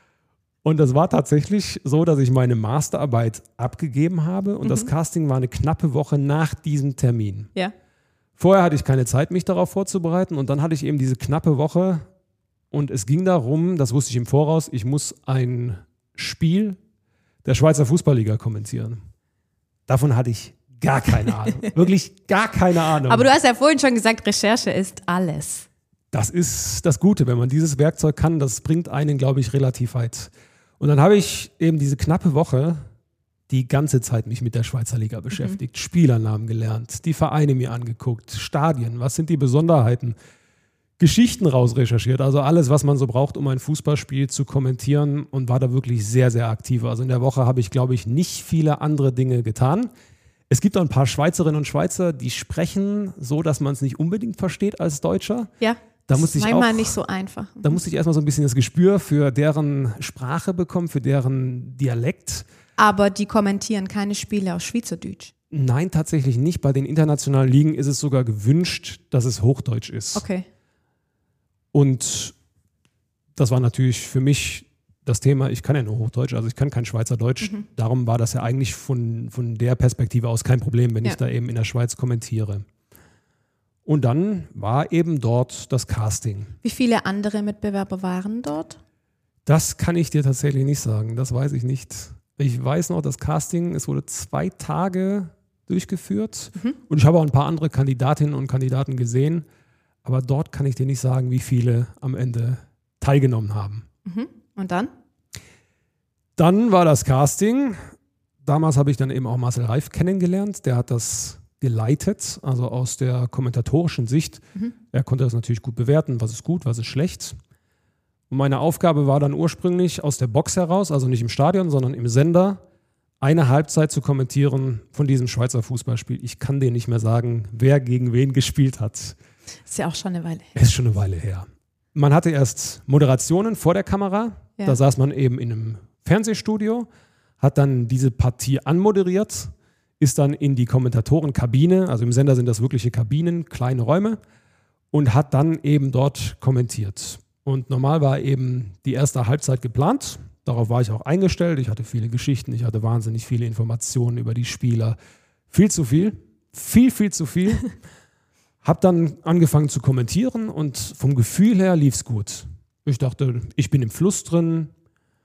Und das war tatsächlich so, dass ich meine Masterarbeit abgegeben habe und das Casting war eine knappe Woche nach diesem Termin. Ja. Vorher hatte ich keine Zeit, mich darauf vorzubereiten, und dann hatte ich eben diese knappe Woche und es ging darum, das wusste ich im Voraus, ich muss ein Spiel der Schweizer Fußballliga kommentieren. Davon hatte ich gar keine Ahnung, wirklich gar keine Ahnung. Aber du hast ja vorhin schon gesagt, Recherche ist alles. Das ist das Gute, wenn man dieses Werkzeug kann, das bringt einen, glaube ich, relativ weit. Und dann habe ich eben diese knappe Woche die ganze Zeit mich mit der Schweizer Liga beschäftigt, Spielernamen gelernt, die Vereine mir angeguckt, Stadien, was sind die Besonderheiten, Geschichten rausrecherchiert, also alles, was man so braucht, um ein Fußballspiel zu kommentieren, und war da wirklich sehr, sehr aktiv. Also in der Woche habe ich, glaube ich, nicht viele andere Dinge getan. Es gibt auch ein paar Schweizerinnen und Schweizer, die sprechen so, dass man es nicht unbedingt versteht als Deutscher. Ja. Da musste ich manchmal nicht so einfach. Da musste ich erstmal so ein bisschen das Gespür für deren Sprache bekommen, für deren Dialekt. Aber die kommentieren keine Spiele auf Schweizerdeutsch? Nein, tatsächlich nicht. Bei den internationalen Ligen ist es sogar gewünscht, dass es Hochdeutsch ist. Okay. Und das war natürlich für mich das Thema, ich kann ja nur Hochdeutsch, also ich kann kein Schweizerdeutsch. Darum war das ja eigentlich von der Perspektive aus kein Problem, wenn ich da eben in der Schweiz kommentiere. Und dann war eben dort das Casting. Wie viele andere Mitbewerber waren dort? Das kann ich dir tatsächlich nicht sagen, das weiß ich nicht. Ich weiß noch, das Casting, es wurde 2 Tage durchgeführt und ich habe auch ein paar andere Kandidatinnen und Kandidaten gesehen, aber dort kann ich dir nicht sagen, wie viele am Ende teilgenommen haben. Und dann? Dann war das Casting. Damals habe ich dann eben auch Marcel Reif kennengelernt, der hat das geleitet, also aus der kommentatorischen Sicht. Er konnte das natürlich gut bewerten, was ist gut, was ist schlecht. Und meine Aufgabe war dann ursprünglich aus der Box heraus, also nicht im Stadion, sondern im Sender, eine Halbzeit zu kommentieren von diesem Schweizer Fußballspiel. Ich kann dir nicht mehr sagen, wer gegen wen gespielt hat. Ist ja auch schon eine Weile her. Ist schon eine Weile her. Man hatte erst Moderationen vor der Kamera. Ja. Da saß man eben in einem Fernsehstudio, hat dann diese Partie anmoderiert, ist dann in die Kommentatorenkabine, also im Sender sind das wirkliche Kabinen, kleine Räume, und hat dann eben dort kommentiert. Und normal war eben die erste Halbzeit geplant. Darauf war ich auch eingestellt. Ich hatte viele Geschichten, ich hatte wahnsinnig viele Informationen über die Spieler. Viel zu viel. Viel zu viel. Hab dann angefangen zu kommentieren und vom Gefühl her lief es gut. Ich dachte, ich bin im Fluss drin.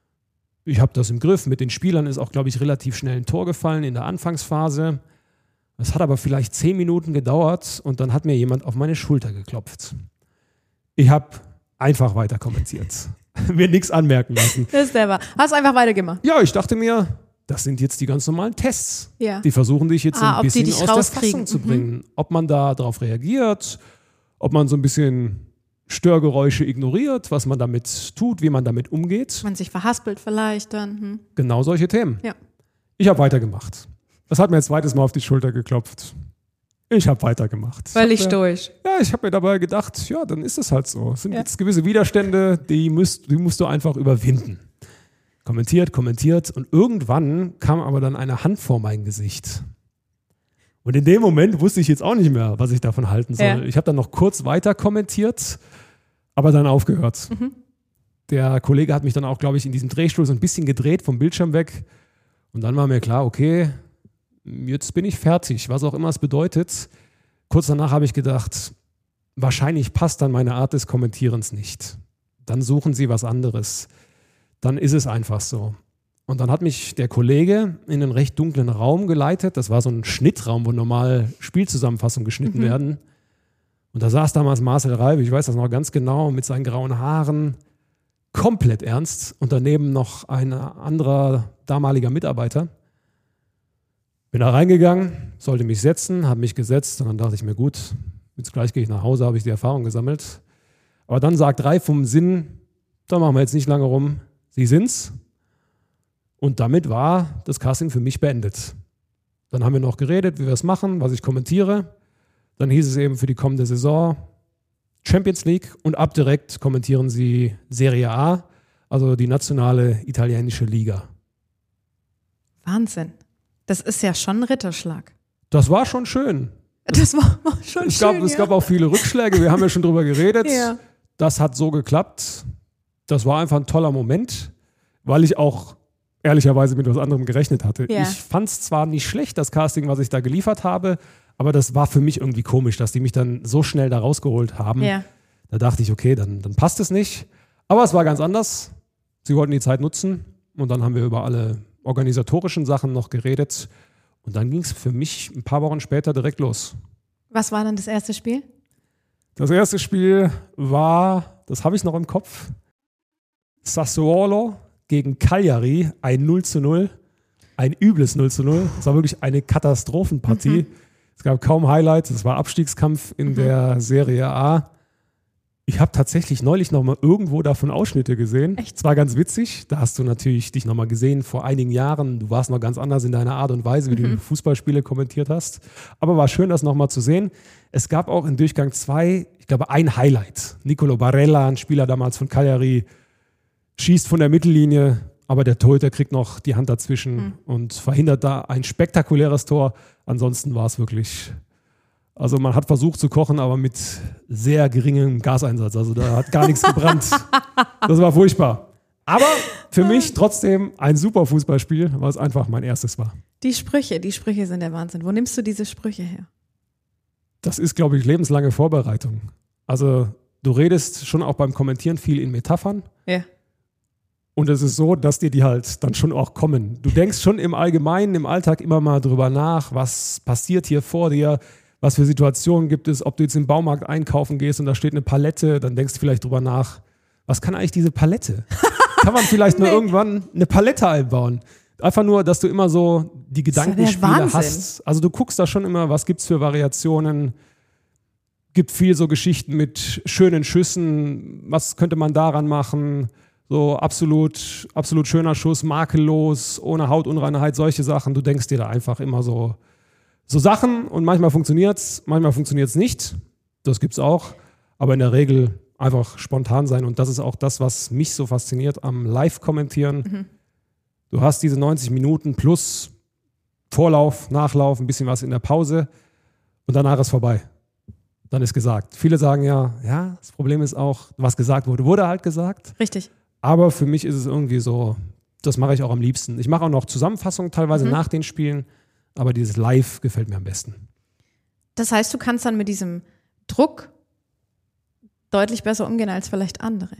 Ich habe das im Griff. Mit den Spielern ist auch, glaube ich, relativ schnell ein Tor gefallen in der Anfangsphase. Es hat aber vielleicht 10 Minuten gedauert und dann hat mir jemand auf meine Schulter geklopft. Ich habe einfach weiter kommentiert. Mir nichts anmerken lassen. Das ist clever. Hast einfach weitergemacht. Ja, ich dachte mir, das sind jetzt die ganz normalen Tests. Ja. Die versuchen dich jetzt ein bisschen dich aus der Fassung zu bringen. Ob man da drauf reagiert, ob man so ein bisschen Störgeräusche ignoriert, was man damit tut, wie man damit umgeht. Man sich verhaspelt vielleicht dann. Genau solche Themen. Ja. Ich habe weitergemacht. Das hat mir ein zweites Mal auf die Schulter geklopft. Ich habe weitergemacht. Völlig stoisch. Ja, ich habe mir dabei gedacht, ja, dann ist es halt so. Es sind jetzt gewisse Widerstände, die musst du einfach überwinden. Kommentiert und irgendwann kam aber dann eine Hand vor mein Gesicht. Und in dem Moment wusste ich jetzt auch nicht mehr, was ich davon halten soll. Ja. Ich habe dann noch kurz weiter kommentiert, aber dann aufgehört. Der Kollege hat mich dann auch, glaube ich, in diesem Drehstuhl so ein bisschen gedreht vom Bildschirm weg. Und dann war mir klar, okay, jetzt bin ich fertig, was auch immer es bedeutet. Kurz danach habe ich gedacht, wahrscheinlich passt dann meine Art des Kommentierens nicht. Dann suchen Sie was anderes. Dann ist es einfach so. Und dann hat mich der Kollege in einen recht dunklen Raum geleitet. Das war so ein Schnittraum, wo normal Spielzusammenfassungen geschnitten werden. Und da saß damals Marcel Reif, ich weiß das noch ganz genau, mit seinen grauen Haaren, komplett ernst. Und daneben noch ein anderer damaliger Mitarbeiter. Bin da reingegangen, sollte mich setzen, habe mich gesetzt und dann dachte ich mir, gut, jetzt gleich gehe ich nach Hause, habe ich die Erfahrung gesammelt. Aber dann sagt Reif vom Sinn, da machen wir jetzt nicht lange rum, Sie sind's. Und damit war das Casting für mich beendet. Dann haben wir noch geredet, wie wir es machen, was ich kommentiere. Dann hieß es eben für die kommende Saison Champions League und ab direkt kommentieren Sie Serie A, also die nationale italienische Liga. Wahnsinn. Das ist ja schon ein Ritterschlag. Das war schon schön. Das war schon schön. Es gab auch viele Rückschläge, wir haben ja schon drüber geredet. Ja. Das hat so geklappt. Das war einfach ein toller Moment, weil ich auch ehrlicherweise mit was anderem gerechnet hatte. Ja. Ich fand es zwar nicht schlecht, das Casting, was ich da geliefert habe, aber das war für mich irgendwie komisch, dass die mich dann so schnell da rausgeholt haben. Ja. Da dachte ich, okay, dann passt es nicht. Aber es war ganz anders. Sie wollten die Zeit nutzen und dann haben wir über alle organisatorischen Sachen noch geredet. Und dann ging es für mich ein paar Wochen später direkt los. Was war dann das erste Spiel? Das erste Spiel war, das habe ich noch im Kopf, Sassuolo gegen Cagliari, ein 0:0, ein übles 0:0. Es war wirklich eine Katastrophenpartie. Es gab kaum Highlights, es war Abstiegskampf in der Serie A. Ich habe tatsächlich neulich noch mal irgendwo davon Ausschnitte gesehen. Echt? Es war ganz witzig. Da hast du natürlich dich noch mal gesehen vor einigen Jahren. Du warst noch ganz anders in deiner Art und Weise, wie du Fußballspiele kommentiert hast. Aber war schön, das noch mal zu sehen. Es gab auch in Durchgang 2, ich glaube, ein Highlight. Nicolo Barella, ein Spieler damals von Cagliari, schießt von der Mittellinie, aber der Torhüter kriegt noch die Hand dazwischen und verhindert da ein spektakuläres Tor. Ansonsten war es wirklich... Also man hat versucht zu kochen, aber mit sehr geringem Gaseinsatz. Also da hat gar nichts gebrannt. Das war furchtbar. Aber für mich trotzdem ein super Fußballspiel, weil es einfach mein erstes war. Die Sprüche sind der Wahnsinn. Wo nimmst du diese Sprüche her? Das ist, glaube ich, lebenslange Vorbereitung. Also du redest schon auch beim Kommentieren viel in Metaphern. Ja. Und es ist so, dass dir die halt dann schon auch kommen. Du denkst schon im Allgemeinen, im Alltag immer mal drüber nach, was passiert hier vor dir, was für Situationen gibt es, ob du jetzt im Baumarkt einkaufen gehst und da steht eine Palette, dann denkst du vielleicht drüber nach, was kann eigentlich diese Palette? Kann man vielleicht nur irgendwann eine Palette einbauen? Einfach nur, dass du immer so die Gedankenspiele hast. Also du guckst da schon immer, was gibt es für Variationen, gibt viel so Geschichten mit schönen Schüssen, was könnte man daran machen, so absolut schöner Schuss, makellos, ohne Hautunreinheit, solche Sachen. Du denkst dir da einfach immer so Sachen und manchmal funktioniert's nicht. Das gibt's auch. Aber in der Regel einfach spontan sein. Und das ist auch das, was mich so fasziniert am Live-Kommentieren. Du hast diese 90 Minuten plus Vorlauf, Nachlauf, ein bisschen was in der Pause und danach ist vorbei. Dann ist gesagt. Viele sagen ja, das Problem ist auch, was gesagt wurde halt gesagt. Richtig. Aber für mich ist es irgendwie so, das mache ich auch am liebsten. Ich mache auch noch Zusammenfassungen teilweise nach den Spielen. Aber dieses Live gefällt mir am besten. Das heißt, du kannst dann mit diesem Druck deutlich besser umgehen als vielleicht andere.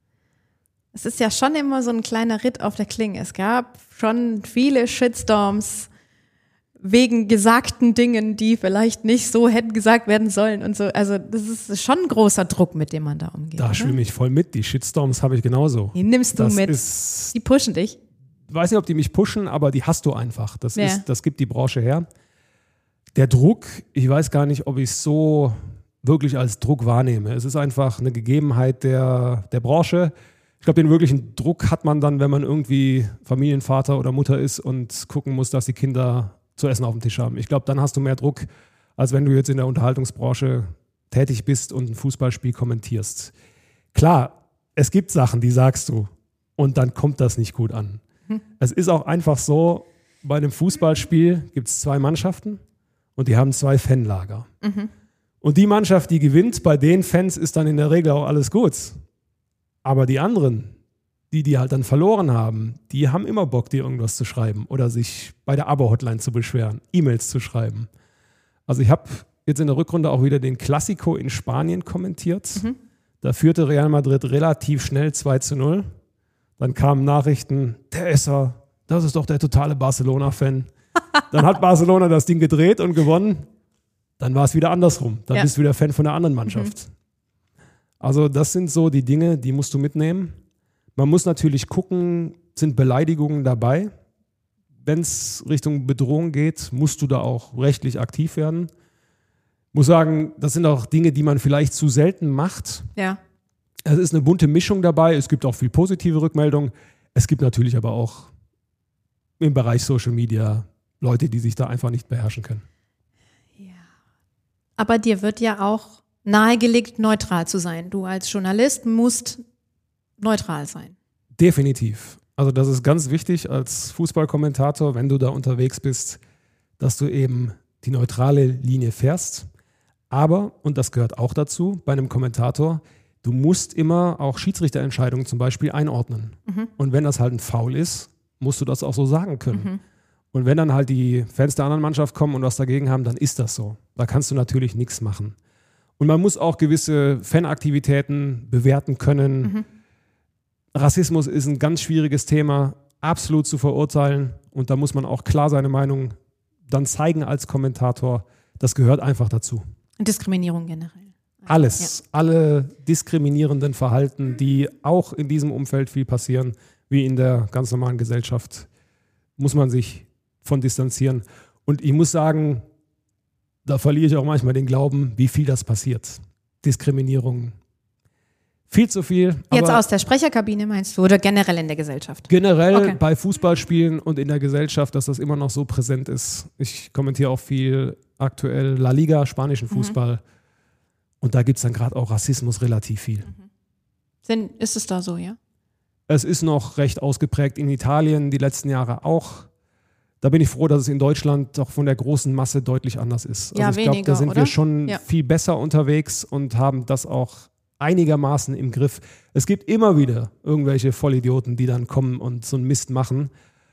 Es ist ja schon immer so ein kleiner Ritt auf der Klinge. Es gab schon viele Shitstorms, wegen gesagten Dingen, die vielleicht nicht so hätten gesagt werden sollen und so. Also das ist schon ein großer Druck, mit dem man da umgeht. Da schwimme ich voll mit. Die Shitstorms habe ich genauso. Die nimmst du das mit. Die pushen dich. Ich weiß nicht, ob die mich pushen, aber die hast du einfach. Das gibt die Branche her. Der Druck, ich weiß gar nicht, ob ich es so wirklich als Druck wahrnehme. Es ist einfach eine Gegebenheit der Branche. Ich glaube, den wirklichen Druck hat man dann, wenn man irgendwie Familienvater oder Mutter ist und gucken muss, dass die Kinder zu essen auf dem Tisch haben. Ich glaube, dann hast du mehr Druck, als wenn du jetzt in der Unterhaltungsbranche tätig bist und ein Fußballspiel kommentierst. Klar, es gibt Sachen, die sagst du und dann kommt das nicht gut an. Es ist auch einfach so, bei einem Fußballspiel gibt es 2 Mannschaften und die haben 2 Fanlager. Und die Mannschaft, die gewinnt, bei den Fans ist dann in der Regel auch alles gut. Aber die anderen, die halt dann verloren haben, die haben immer Bock, dir irgendwas zu schreiben oder sich bei der Abo-Hotline zu beschweren, E-Mails zu schreiben. Also ich habe jetzt in der Rückrunde auch wieder den Clasico in Spanien kommentiert. Da führte Real Madrid relativ schnell 2-0. Dann kamen Nachrichten, der Esser, das ist doch der totale Barcelona-Fan. Dann hat Barcelona das Ding gedreht und gewonnen. Dann war es wieder andersrum. Dann bist du wieder Fan von der anderen Mannschaft. Also das sind so die Dinge, die musst du mitnehmen. Man muss natürlich gucken, sind Beleidigungen dabei? Wenn es Richtung Bedrohung geht, musst du da auch rechtlich aktiv werden. Ich muss sagen, das sind auch Dinge, die man vielleicht zu selten macht. Ja. Es ist eine bunte Mischung dabei. Es gibt auch viel positive Rückmeldungen. Es gibt natürlich aber auch im Bereich Social Media Leute, die sich da einfach nicht beherrschen können. Ja. Aber dir wird ja auch nahegelegt, neutral zu sein. Du als Journalist musst neutral sein. Definitiv. Also das ist ganz wichtig als Fußballkommentator, wenn du da unterwegs bist, dass du eben die neutrale Linie fährst. Aber, und das gehört auch dazu, bei einem Kommentator, du musst immer auch Schiedsrichterentscheidungen zum Beispiel einordnen. Und wenn das halt ein Foul ist, musst du das auch so sagen können. Und wenn dann halt die Fans der anderen Mannschaft kommen und was dagegen haben, dann ist das so. Da kannst du natürlich nichts machen. Und man muss auch gewisse Fanaktivitäten bewerten können. Rassismus ist ein ganz schwieriges Thema, absolut zu verurteilen. Und da muss man auch klar seine Meinung dann zeigen als Kommentator. Das gehört einfach dazu. Und Diskriminierung generell. Alles, alle diskriminierenden Verhalten, die auch in diesem Umfeld viel passieren, wie in der ganz normalen Gesellschaft, muss man sich von distanzieren. Und ich muss sagen, da verliere ich auch manchmal den Glauben, wie viel das passiert. Diskriminierung. Viel zu viel. Jetzt aus der Sprecherkabine meinst du oder generell in der Gesellschaft? Generell bei Fußballspielen und in der Gesellschaft, dass das immer noch so präsent ist. Ich kommentiere auch viel aktuell La Liga, spanischen Fußball. Und da gibt es dann gerade auch Rassismus relativ viel. Ist es da so, ja? Es ist noch recht ausgeprägt in Italien, die letzten Jahre auch. Da bin ich froh, dass es in Deutschland doch von der großen Masse deutlich anders ist. Ja, also ich glaube, da sind wir schon viel besser unterwegs und haben das auch einigermaßen im Griff. Es gibt immer wieder irgendwelche Vollidioten, die dann kommen und so einen Mist machen.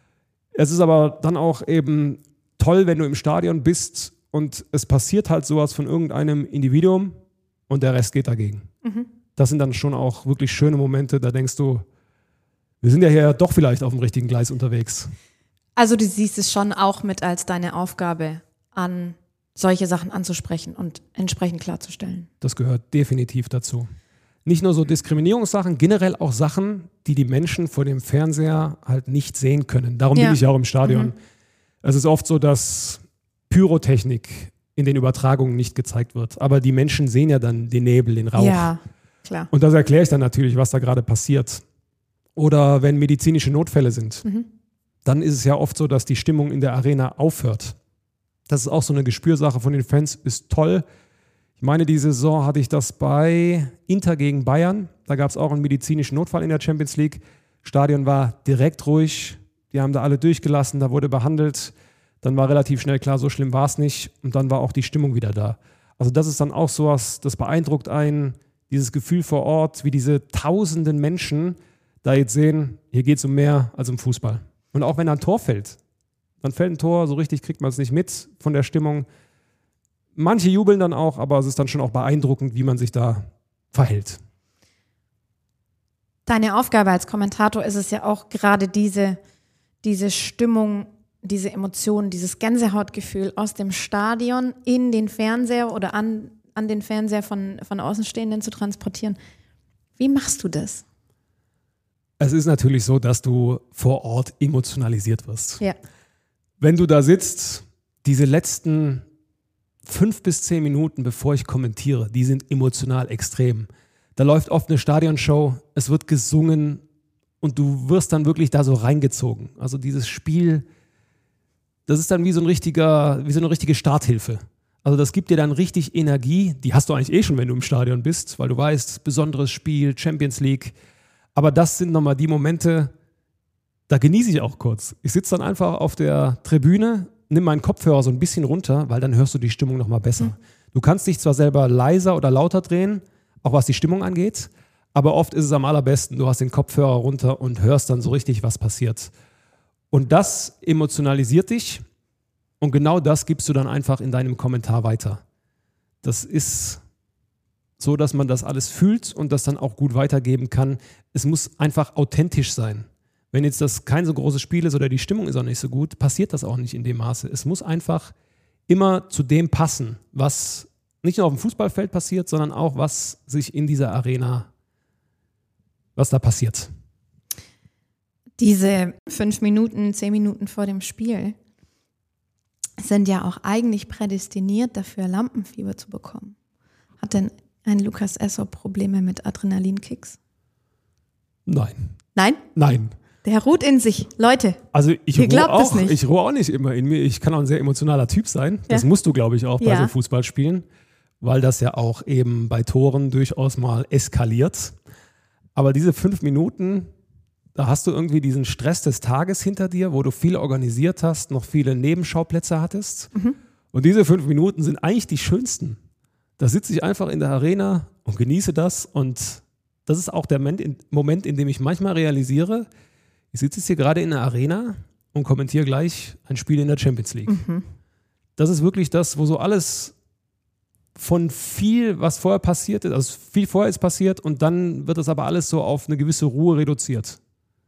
Es ist aber dann auch eben toll, wenn du im Stadion bist und es passiert halt sowas von irgendeinem Individuum und der Rest geht dagegen. Das sind dann schon auch wirklich schöne Momente, da denkst du, wir sind ja hier doch vielleicht auf dem richtigen Gleis unterwegs. Also du siehst es schon auch mit als deine Aufgabe an, solche Sachen anzusprechen und entsprechend klarzustellen. Das gehört definitiv dazu. Nicht nur so Diskriminierungssachen, generell auch Sachen, die die Menschen vor dem Fernseher halt nicht sehen können. Darum bin ich ja auch im Stadion. Es ist oft so, dass Pyrotechnik in den Übertragungen nicht gezeigt wird. Aber die Menschen sehen ja dann den Nebel, den Rauch. Ja, klar. Und das erkläre ich dann natürlich, was da gerade passiert. Oder wenn medizinische Notfälle sind, dann ist es ja oft so, dass die Stimmung in der Arena aufhört. Das ist auch so eine Gespürsache von den Fans, ist toll. Ich meine, die Saison hatte ich das bei Inter gegen Bayern. Da gab es auch einen medizinischen Notfall in der Champions League. Stadion war direkt ruhig. Die haben da alle durchgelassen, da wurde behandelt. Dann war relativ schnell klar, so schlimm war es nicht. Und dann war auch die Stimmung wieder da. Also das ist dann auch sowas, das beeindruckt einen. Dieses Gefühl vor Ort, wie diese tausenden Menschen da jetzt sehen, hier geht es um mehr als um Fußball. Und auch wenn ein Tor fällt, dann fällt ein Tor, so richtig kriegt man es nicht mit von der Stimmung. Manche jubeln dann auch, aber es ist dann schon auch beeindruckend, wie man sich da verhält. Deine Aufgabe als Kommentator ist es ja auch gerade diese Stimmung diese Emotionen, dieses Gänsehautgefühl aus dem Stadion in den Fernseher oder an den Fernseher von Außenstehenden zu transportieren. Wie machst du das? Es ist natürlich so, dass du vor Ort emotionalisiert wirst. Ja. Wenn du da sitzt, diese letzten 5 bis 10 Minuten, bevor ich kommentiere, die sind emotional extrem. Da läuft oft eine Stadionshow, es wird gesungen und du wirst dann wirklich da so reingezogen. Also dieses Spiel, das ist dann wie so eine richtige Starthilfe. Also das gibt dir dann richtig Energie, die hast du eigentlich eh schon, wenn du im Stadion bist, weil du weißt, besonderes Spiel, Champions League. Aber das sind nochmal die Momente, da genieße ich auch kurz. Ich sitze dann einfach auf der Tribüne, nimm meinen Kopfhörer so ein bisschen runter, weil dann hörst du die Stimmung nochmal besser. Du kannst dich zwar selber leiser oder lauter drehen, auch was die Stimmung angeht, aber oft ist es am allerbesten, du hast den Kopfhörer runter und hörst dann so richtig, was passiert. Und das emotionalisiert dich und genau das gibst du dann einfach in deinem Kommentar weiter. Das ist so, dass man das alles fühlt und das dann auch gut weitergeben kann. Es muss einfach authentisch sein. Wenn jetzt das kein so großes Spiel ist oder die Stimmung ist auch nicht so gut, passiert das auch nicht in dem Maße. Es muss einfach immer zu dem passen, was nicht nur auf dem Fußballfeld passiert, sondern auch, was sich in dieser Arena, was da passiert. Diese 5 Minuten, 10 Minuten vor dem Spiel sind ja auch eigentlich prädestiniert dafür, Lampenfieber zu bekommen. Hat denn ein Lukas Esser Probleme mit Adrenalinkicks? Nein. Nein? Nein. Der ruht in sich. Leute, Also ich ihr glaubt es nicht. Ich ruhe auch nicht immer in mir. Ich kann auch ein sehr emotionaler Typ sein. Das musst du, glaube ich, auch bei so Fußballspielen, weil das ja auch eben bei Toren durchaus mal eskaliert. Aber diese 5 Minuten, da hast du irgendwie diesen Stress des Tages hinter dir, wo du viel organisiert hast, noch viele Nebenschauplätze hattest. Und diese 5 Minuten sind eigentlich die schönsten. Da sitze ich einfach in der Arena und genieße das. Und das ist auch der Moment, in dem ich manchmal realisiere, ich sitze jetzt hier gerade in der Arena und kommentiere gleich ein Spiel in der Champions League. Das ist wirklich das, wo so alles von viel, was vorher passiert ist, also viel vorher ist passiert und dann wird das aber alles so auf eine gewisse Ruhe reduziert.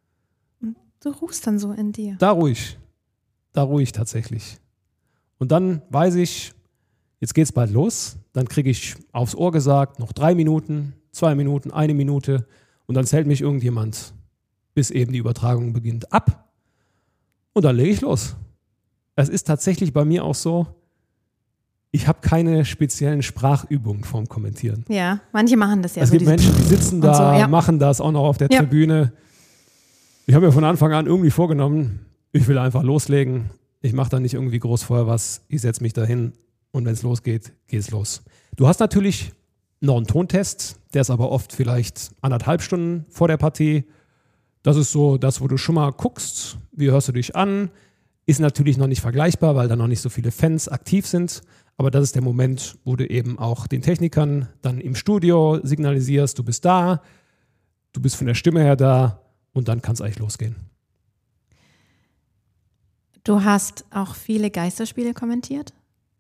Du ruhst dann so in dir. Da ruhe ich tatsächlich. Und dann weiß ich, jetzt geht's bald los, dann kriege ich aufs Ohr gesagt, noch 3 Minuten, 2 Minuten, 1 Minute und dann zählt mich irgendjemand, bis eben die Übertragung beginnt, ab und dann lege ich los. Es ist tatsächlich bei mir auch so, ich habe keine speziellen Sprachübungen vorm Kommentieren. Ja, manche machen das ja. Es gibt Menschen, die sitzen da, so, machen das auch noch auf der Tribüne. Ich habe mir von Anfang an irgendwie vorgenommen, ich will einfach loslegen. Ich mache da nicht irgendwie groß vorher was. Ich setze mich dahin und wenn es losgeht, geht es los. Du hast natürlich noch einen Tontest, der ist aber oft vielleicht 1,5 Stunden vor der Partie. Das ist so das, wo du schon mal guckst, wie hörst du dich an. Ist natürlich noch nicht vergleichbar, weil da noch nicht so viele Fans aktiv sind. Aber das ist der Moment, wo du eben auch den Technikern dann im Studio signalisierst, du bist da, du bist von der Stimme her da und dann kann es eigentlich losgehen. Du hast auch viele Geisterspiele kommentiert?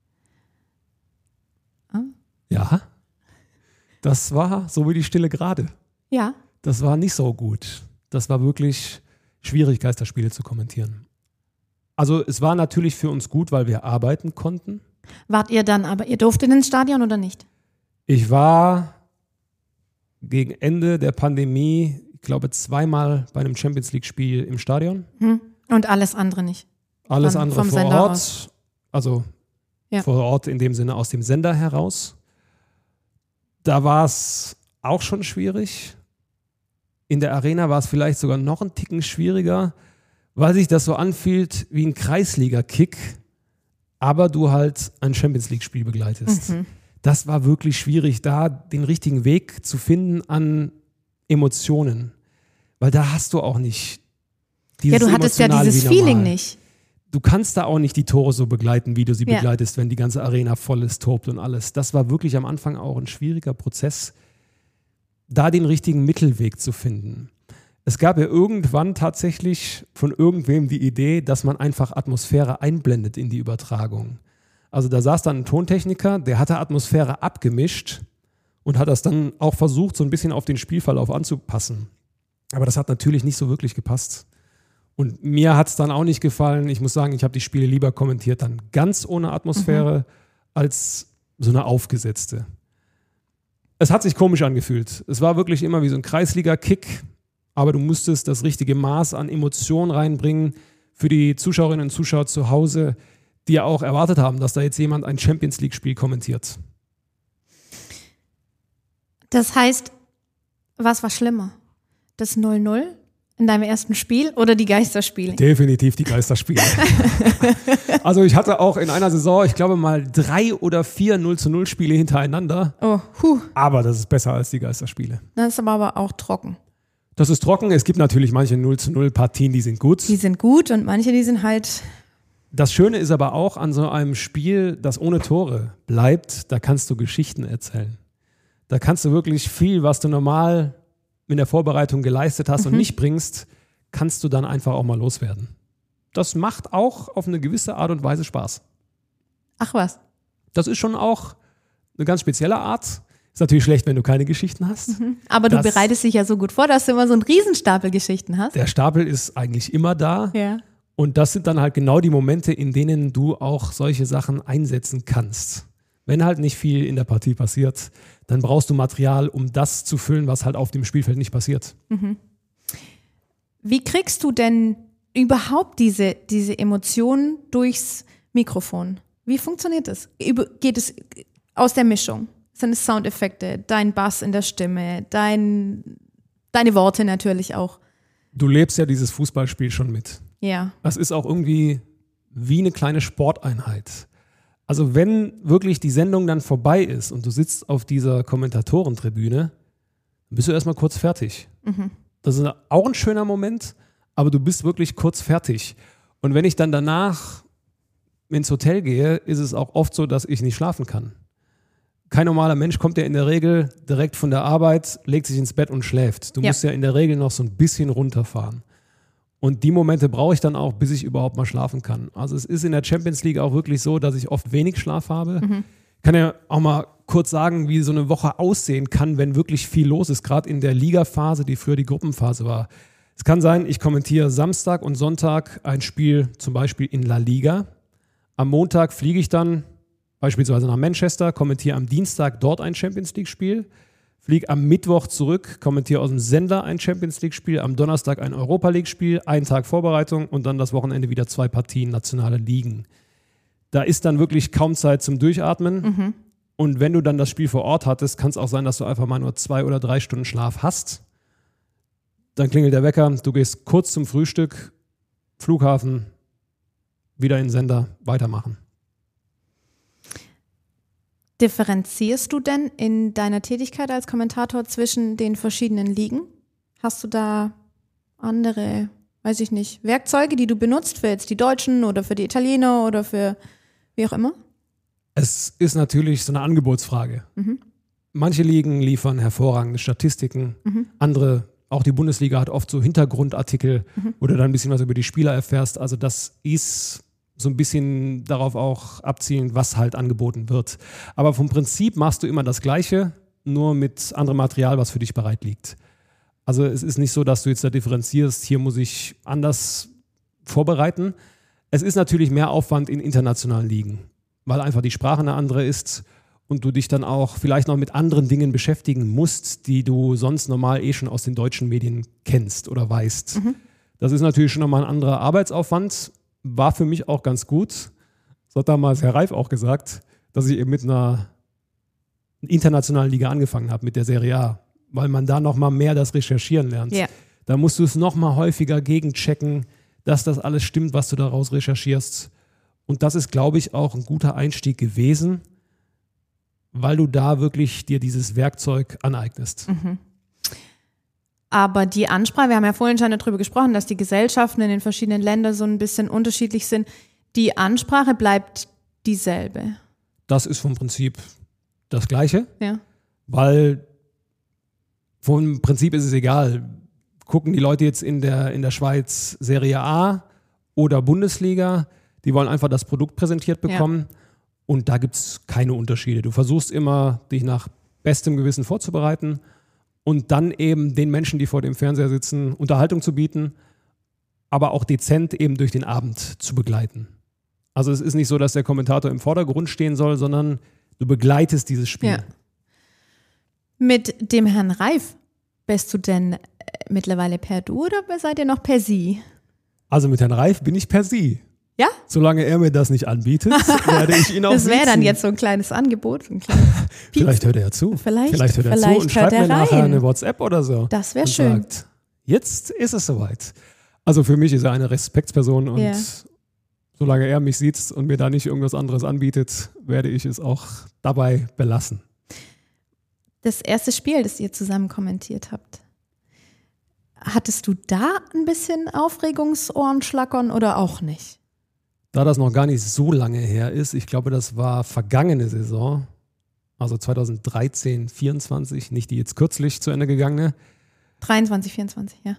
Ja, das war so wie die Stille gerade. Ja. Das war nicht so gut. Das war wirklich schwierig, Geisterspiele zu kommentieren. Also es war natürlich für uns gut, weil wir arbeiten konnten. Wart ihr dann, aber ihr durftet ins Stadion oder nicht? Ich war gegen Ende der Pandemie, ich glaube, 2-mal bei einem Champions-League-Spiel im Stadion. Und alles andere nicht? Alles andere vor Sender Ort. aus. Also vor Ort in dem Sinne aus dem Sender heraus. Da war es auch schon schwierig. In der Arena war es vielleicht sogar noch einen Ticken schwieriger, weil sich das so anfühlt wie ein Kreisliga-Kick, aber du halt ein Champions-League-Spiel begleitest. Das war wirklich schwierig, da den richtigen Weg zu finden an Emotionen. Weil da hast du auch nicht dieses du hattest ja dieses Feeling nicht. Du kannst da auch nicht die Tore so begleiten, wie du sie begleitest, wenn die ganze Arena voll ist, tobt und alles. Das war wirklich am Anfang auch ein schwieriger Prozess, da den richtigen Mittelweg zu finden. Es gab ja irgendwann tatsächlich von irgendwem die Idee, dass man einfach Atmosphäre einblendet in die Übertragung. Also da saß dann ein Tontechniker, der hatte Atmosphäre abgemischt und hat das dann auch versucht, so ein bisschen auf den Spielverlauf anzupassen. Aber das hat natürlich nicht so wirklich gepasst. Und mir hat es dann auch nicht gefallen. Ich muss sagen, ich habe die Spiele lieber kommentiert, dann ganz ohne Atmosphäre, als so eine aufgesetzte. Es hat sich komisch angefühlt. Es war wirklich immer wie so ein Kreisliga-Kick, aber du musstest das richtige Maß an Emotionen reinbringen für die Zuschauerinnen und Zuschauer zu Hause, die ja auch erwartet haben, dass da jetzt jemand ein Champions-League-Spiel kommentiert. Das heißt, was war schlimmer? Das 0-0 in deinem ersten Spiel oder die Geisterspiele? Definitiv die Geisterspiele. Also ich hatte auch in einer Saison, ich glaube mal 3 oder 4 0-0 Spiele hintereinander. Aber das ist besser als die Geisterspiele. Das ist aber auch trocken. Das ist trocken. Es gibt natürlich manche 0-0 Partien, die sind gut. Die sind gut und manche, die sind halt... Das Schöne ist aber auch an so einem Spiel, das ohne Tore bleibt, da kannst du Geschichten erzählen. Da kannst du wirklich viel, was du normal in der Vorbereitung geleistet hast und nicht bringst, kannst du dann einfach auch mal loswerden. Das macht auch auf eine gewisse Art und Weise Spaß. Ach was. Das ist schon auch eine ganz spezielle Art. Ist natürlich schlecht, wenn du keine Geschichten hast. Aber du bereitest dich ja so gut vor, dass du immer so einen Riesenstapel Geschichten hast. Der Stapel ist eigentlich immer da. Ja. Und das sind dann halt genau die Momente, in denen du auch solche Sachen einsetzen kannst. Wenn halt nicht viel in der Partie passiert, dann brauchst du Material, um das zu füllen, was halt auf dem Spielfeld nicht passiert. Wie kriegst du denn überhaupt diese Emotionen durchs Mikrofon? Wie funktioniert das? Geht es aus der Mischung? Sind es Soundeffekte, dein Bass in der Stimme, deine Worte natürlich auch? Du lebst ja dieses Fußballspiel schon mit. Ja. Das ist auch irgendwie wie eine kleine Sporteinheit. Also wenn wirklich die Sendung dann vorbei ist und du sitzt auf dieser Kommentatorentribüne, dann bist du erstmal kurz fertig. Das ist auch ein schöner Moment, aber du bist wirklich kurz fertig. Und wenn ich dann danach ins Hotel gehe, ist es auch oft so, dass ich nicht schlafen kann. Kein normaler Mensch kommt ja in der Regel direkt von der Arbeit, legt sich ins Bett und schläft. Du musst ja in der Regel noch so ein bisschen runterfahren. Und die Momente brauche ich dann auch, bis ich überhaupt mal schlafen kann. Also es ist in der Champions League auch wirklich so, dass ich oft wenig Schlaf habe. Ich kann ja auch mal kurz sagen, wie so eine Woche aussehen kann, wenn wirklich viel los ist, gerade in der Ligaphase, die früher die Gruppenphase war. Es kann sein, ich kommentiere Samstag und Sonntag ein Spiel, zum Beispiel in La Liga. Am Montag fliege ich dann beispielsweise nach Manchester, kommentiere am Dienstag dort ein Champions League-Spiel, fliege am Mittwoch zurück, kommentiere aus dem Sender ein Champions League-Spiel, am Donnerstag ein Europa League-Spiel, einen Tag Vorbereitung und dann das Wochenende wieder 2 Partien nationale Ligen. Da ist dann wirklich kaum Zeit zum Durchatmen. Und wenn du dann das Spiel vor Ort hattest, kann es auch sein, dass du einfach mal nur 2 oder 3 Stunden Schlaf hast. Dann klingelt der Wecker, du gehst kurz zum Frühstück, Flughafen, wieder in den Sender, weitermachen. Differenzierst du denn in deiner Tätigkeit als Kommentator zwischen den verschiedenen Ligen? Hast du da andere, weiß ich nicht, Werkzeuge, die du benutzt für jetzt die Deutschen oder für die Italiener oder für wie auch immer? Es ist natürlich so eine Angebotsfrage. Manche Ligen liefern hervorragende Statistiken, andere, auch die Bundesliga hat oft so Hintergrundartikel, wo du dann ein bisschen was über die Spieler erfährst. Also das ist so ein bisschen darauf auch abzielend, was halt angeboten wird. Aber vom Prinzip machst du immer das Gleiche, nur mit anderem Material, was für dich bereit liegt. Also es ist nicht so, dass du jetzt da differenzierst, hier muss ich anders vorbereiten. Es ist natürlich mehr Aufwand in internationalen Ligen, weil einfach die Sprache eine andere ist und du dich dann auch vielleicht noch mit anderen Dingen beschäftigen musst, die du sonst normal schon aus den deutschen Medien kennst oder weißt. Das ist natürlich schon nochmal ein anderer Arbeitsaufwand. War für mich auch ganz gut. Das hat damals Herr Reif auch gesagt, dass ich eben mit einer internationalen Liga angefangen habe, mit der Serie A, weil man da nochmal mehr das Recherchieren lernt. Ja. Da musst du es nochmal häufiger gegenchecken, dass das alles stimmt, was du daraus recherchierst. Und das ist, glaube ich, auch ein guter Einstieg gewesen, weil du da wirklich dir dieses Werkzeug aneignest. Aber die Ansprache, wir haben ja vorhin schon darüber gesprochen, dass die Gesellschaften in den verschiedenen Ländern so ein bisschen unterschiedlich sind. Die Ansprache bleibt dieselbe. Das ist vom Prinzip das Gleiche, Ja. weil vom Prinzip ist es egal. Gucken die Leute jetzt in der Schweiz Serie A oder Bundesliga, die wollen einfach das Produkt präsentiert bekommen und da gibt es keine Unterschiede. Du versuchst immer, dich nach bestem Gewissen vorzubereiten und dann eben den Menschen, die vor dem Fernseher sitzen, Unterhaltung zu bieten. aber auch dezent eben durch den Abend zu begleiten. Also es ist nicht so, dass der Kommentator im Vordergrund stehen soll, sondern du begleitest dieses Spiel. Ja. Mit dem Herrn Reif bist du denn mittlerweile per Du oder seid ihr noch per Sie? Also mit Herrn Reif bin ich per Sie. Ja? Solange er mir das nicht anbietet, werde ich ihn auch Das wäre dann siezen. jetzt so ein kleines Angebot. So ein kleines Vielleicht hört er ja zu. Vielleicht hört er zu und schreibt mir nachher eine WhatsApp oder so. Das wäre und schön. Sagt, jetzt ist es soweit. Also für mich ist er eine Respektsperson und solange er mich sieht und mir da nicht irgendwas anderes anbietet, werde ich es auch dabei belassen. Das erste Spiel, das ihr zusammen kommentiert habt, hattest du da ein bisschen Aufregungsohrenschlackern oder auch nicht? Da das noch gar nicht so lange her ist, ich glaube, das war vergangene Saison, also 2013, 24, nicht die jetzt kürzlich zu Ende gegangene. 23, 24, ja.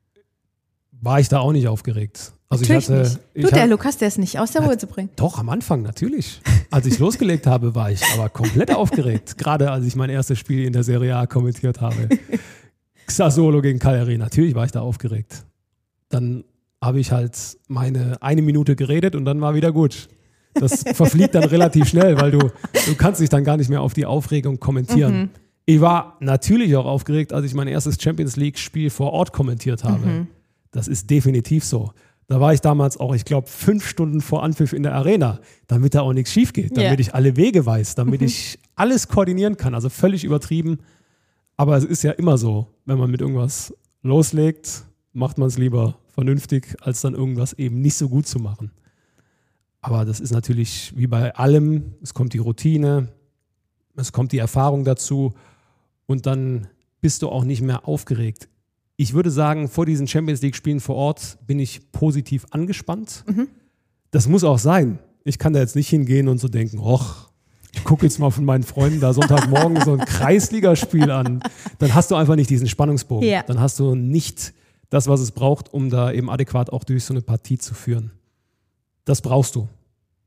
War ich da auch nicht aufgeregt. Also Natürlich nicht. Der Lukas, der ist nicht aus der Ruhe zu bringen. Doch, am Anfang natürlich. Als ich losgelegt habe, war ich aber komplett aufgeregt. Gerade als ich mein erstes Spiel in der Serie A kommentiert habe. Sassuolo gegen Cagliari. Natürlich war ich da aufgeregt. Dann habe ich halt meine 1 Minute geredet und dann war wieder gut. Das verfliegt dann relativ schnell, weil du kannst dich dann gar nicht mehr auf die Aufregung kommentieren. Mhm. Ich war natürlich auch aufgeregt, als ich mein erstes Champions-League-Spiel vor Ort kommentiert habe. Mhm. Das ist definitiv so. Da war ich damals auch, ich glaube, 5 Stunden vor Anpfiff in der Arena, damit da auch nichts schief geht, damit ich alle Wege weiß, damit ich alles koordinieren kann. Also völlig übertrieben. Aber es ist ja immer so, wenn man mit irgendwas loslegt, macht man es lieber vernünftig, als dann irgendwas eben nicht so gut zu machen. Aber das ist natürlich wie bei allem, es kommt die Routine, es kommt die Erfahrung dazu und dann bist du auch nicht mehr aufgeregt. Ich würde sagen, vor diesen Champions-League-Spielen vor Ort bin ich positiv angespannt. Mhm. Das muss auch sein. Ich kann da jetzt nicht hingehen und so denken, och, ich gucke jetzt mal von meinen Freunden da Sonntagmorgen so ein Kreisligaspiel an. Dann hast du einfach nicht diesen Spannungsbogen. Ja. Dann hast du nicht das, was es braucht, um da eben adäquat auch durch so eine Partie zu führen. Das brauchst du.